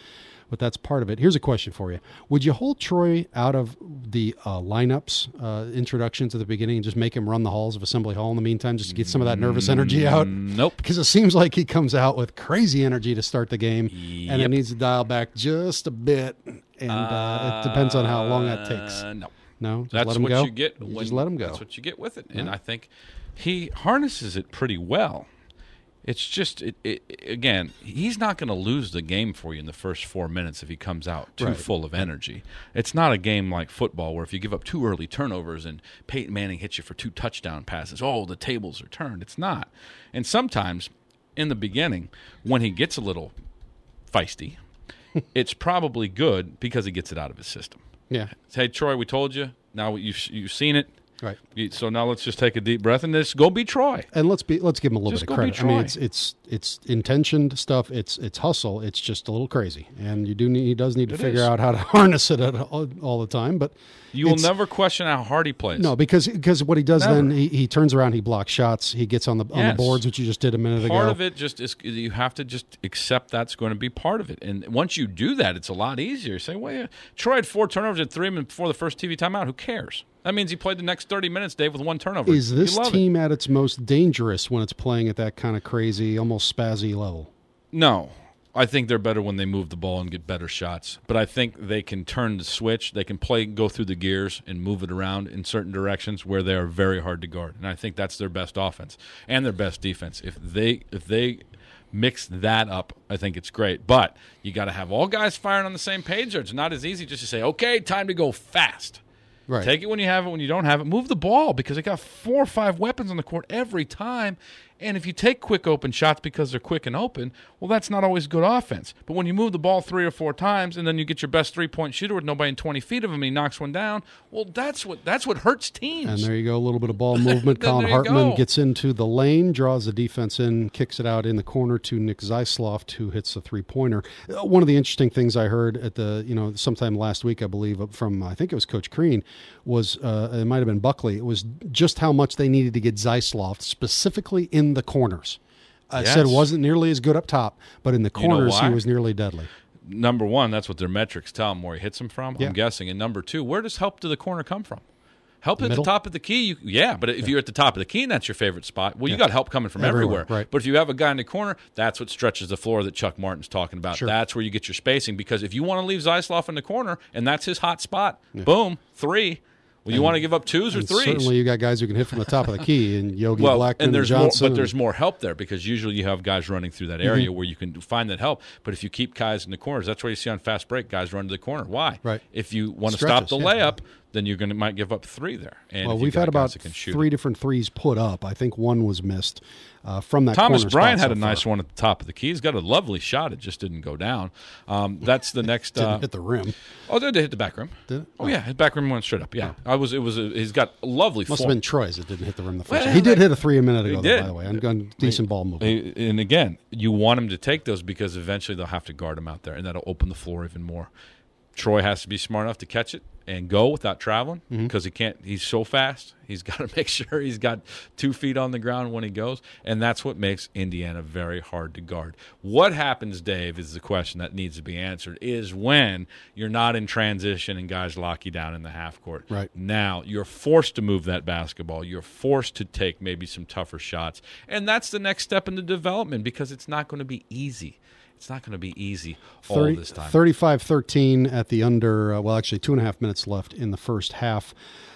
S1: but that's part of it. Here's a question for you. Would you hold Troy out of the uh, lineups, uh, introductions at the beginning, and just make him run the halls of Assembly Hall in the meantime, just to get some of that nervous energy out?
S2: Nope.
S1: Because it seems like he comes out with crazy energy to start the game,
S2: Yep.
S1: and it needs to dial back just a bit, and uh, it depends on how long that takes.
S2: Uh, no.
S1: No? Just
S2: That's
S1: let him
S2: what
S1: go?
S2: you get.
S1: You
S2: When,
S1: just let him go.
S2: That's what you get with it. And I think he harnesses it pretty well. It's just, it, it, again, he's not going to lose the game for you in the first four minutes if he comes out too
S1: Right.
S2: full of energy. It's not a game like football where if you give up two early turnovers and Peyton Manning hits you for two touchdown passes, oh, the tables are turned. It's not. And sometimes in the beginning, when he gets a little feisty, it's probably good because he gets it out of his system.
S1: Yeah.
S2: Hey, Troy, we told you. Now you've, you've seen it.
S1: Right.
S2: So now let's just take a deep breath and just go be Troy.
S1: And let's be let's give him a little
S2: Just
S1: bit of
S2: go be
S1: credit. I mean,
S2: Troy.
S1: it's it's it's intentioned stuff. It's it's hustle. It's just a little crazy, and you do need, he does need to
S2: It
S1: figure
S2: is.
S1: out how to harness it at all, all the time. But
S2: You will
S1: it's-
S2: never question how hard he plays.
S1: no, because because what he does
S2: Never.
S1: then he, he turns around, he blocks shots, he gets on the on
S2: Yes.
S1: the boards, which you just did a minute ago.
S2: Part of it just is you have to just accept that's going to be part of it. And once you do that, it's a lot easier. You say, well, yeah, Troy had four turnovers and three of them before the first T V timeout. Who cares? That means he played the next thirty minutes, Dave, with one turnover.
S1: Is this
S2: You love
S1: team
S2: it.
S1: at its most dangerous when it's playing at that kind of crazy, almost spazzy level?
S2: No. I think they're better when they move the ball and get better shots. But I think they can turn the switch. They can play, go through the gears and move it around in certain directions where they are very hard to guard. And I think that's their best offense and their best defense. If they if they mix that up, I think it's great. But you got to have all guys firing on the same page, or it's not as easy just to say, okay, time to go fast.
S1: Right.
S2: Take it when you have it. When you don't have it, move the ball because they got four or five weapons on the court every time. And if you take quick open shots because they're quick and open, well, that's not always good offense. But when you move the ball three or four times and then you get your best three-point shooter with nobody in twenty feet of him and he knocks one down, well, that's what that's what hurts teams.
S1: And there you go, a little bit of ball movement.
S2: Then
S1: Colin
S2: there you
S1: Hartman
S2: go.
S1: gets into the lane, draws the defense in, kicks it out in the corner to Nick Zeisloft, who hits the three-pointer. Uh, One of the interesting things I heard at the, you know, sometime last week, I believe, from, I think it was Coach Crean, was, uh, it might have been Buckley, it was just how much they needed to get Zeisloft specifically in the corners. I
S2: Yes.
S1: said it wasn't nearly as good up top, but in the
S2: You know
S1: corners he
S2: why?
S1: was nearly deadly.
S2: Number one, that's what their metrics tell him where he hits them from,
S1: Yeah.
S2: I'm guessing. And number two, where does help to the corner come from? Help at
S1: Middle?
S2: the top of the key, you, yeah. But if you're at the top of the key and that's your favorite spot, well, you
S1: Yeah.
S2: got help coming from
S1: Everywhere,
S2: everywhere.
S1: right.
S2: But if you have a guy in the corner, that's what stretches the floor that Chuck Martin's talking about.
S1: Sure.
S2: That's where you get your spacing. Because if you want to leave Zeisloff in the corner and that's his hot spot, boom, three. Well, you want to give up twos or
S1: And
S2: threes.
S1: certainly you got guys who can hit from the top of the key, and Yogi
S2: Well,
S1: Blackman
S2: and there's
S1: Johnson.
S2: more, but
S1: and-
S2: there's more help there because usually you have guys running through that area where you can find that help. But if you keep guys in the corners, that's why you see on fast break guys run to the corner. Why?
S1: Right.
S2: If you want to stop
S1: Stretches,
S2: the
S1: yeah.
S2: layup, then you're going to might give up three there. And
S1: Well,
S2: if you
S1: we've
S2: got
S1: had
S2: guys
S1: about
S2: that can shoot
S1: three
S2: it.
S1: different threes put up. I think one was missed uh, from that
S2: Thomas
S1: corner
S2: Bryant
S1: spot
S2: had a
S1: so
S2: nice
S1: far.
S2: one at the top of the key. He's got a lovely shot. It just didn't go down. Um, that's the next.
S1: Didn't
S2: uh,
S1: hit the rim.
S2: Oh, did it hit the back rim?
S1: Did it?
S2: Oh, yeah, his back rim went straight up. Yeah, I was. It was. A, he's got a lovely.
S1: Must
S2: form.
S1: have been Troy's that didn't hit the rim the first
S2: Well,
S1: time. He did
S2: they-
S1: hit a three a minute ago,
S2: he
S1: though,
S2: did.
S1: by the way, and on decent ball movement.
S2: And again, you want him to take those because eventually they'll have to guard him out there, and that'll open the floor even more. Troy has to be smart enough to catch it and go without traveling because he can't. He's so fast. He's got to make sure he's got two feet on the ground when he goes, and that's what makes Indiana very hard to guard. What happens, Dave, is the question that needs to be answered, is when you're not in transition and guys lock you down in the half court.
S1: Right.
S2: Now you're forced to move that basketball. You're forced to take maybe some tougher shots, and that's the next step in the development because it's not going to be easy. It's not going to be easy all
S1: thirty,
S2: this time.
S1: thirty-five thirteen at the under, uh, well, actually two and a half minutes left in the first half.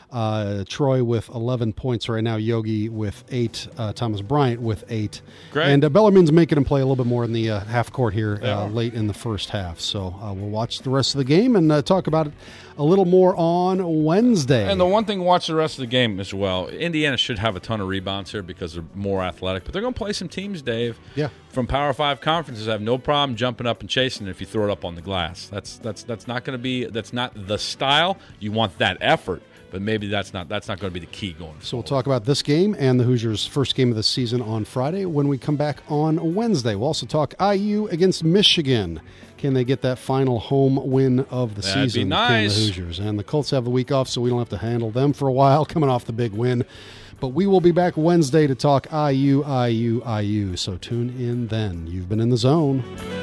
S1: Uh, Troy with eleven points right now. Yogi with eight. Uh, Thomas Bryant with eight.
S2: Great.
S1: And uh, Bellarmine's making him play a little bit more in the uh, half court here
S2: They
S1: uh,
S2: are.
S1: late in the first half. So uh, we'll watch the rest of the game and uh, talk about it a little more on Wednesday.
S2: And the one thing, watch the rest of the game as well. Indiana should have a ton of rebounds here because they're more athletic, but they're going to play some teams, Dave.
S1: Yeah.
S2: From Power Five conferences, have no problem jumping up and chasing it if you throw it up on the glass. That's that's that's not going to be that's not the style. You want that effort, but maybe that's not that's not going to be the key going.
S1: So we'll talk about this game and the Hoosiers' first game of the season on Friday when we come back on Wednesday. We'll also talk I U against Michigan. Can they get that final home win of the
S2: That'd be
S1: season?
S2: nice.
S1: Can the Hoosiers? And the Colts have the week off, so we don't have to handle them for a while, coming off the big win. But we will be back Wednesday to talk I U, I U, I U. So tune in then. You've been in the zone.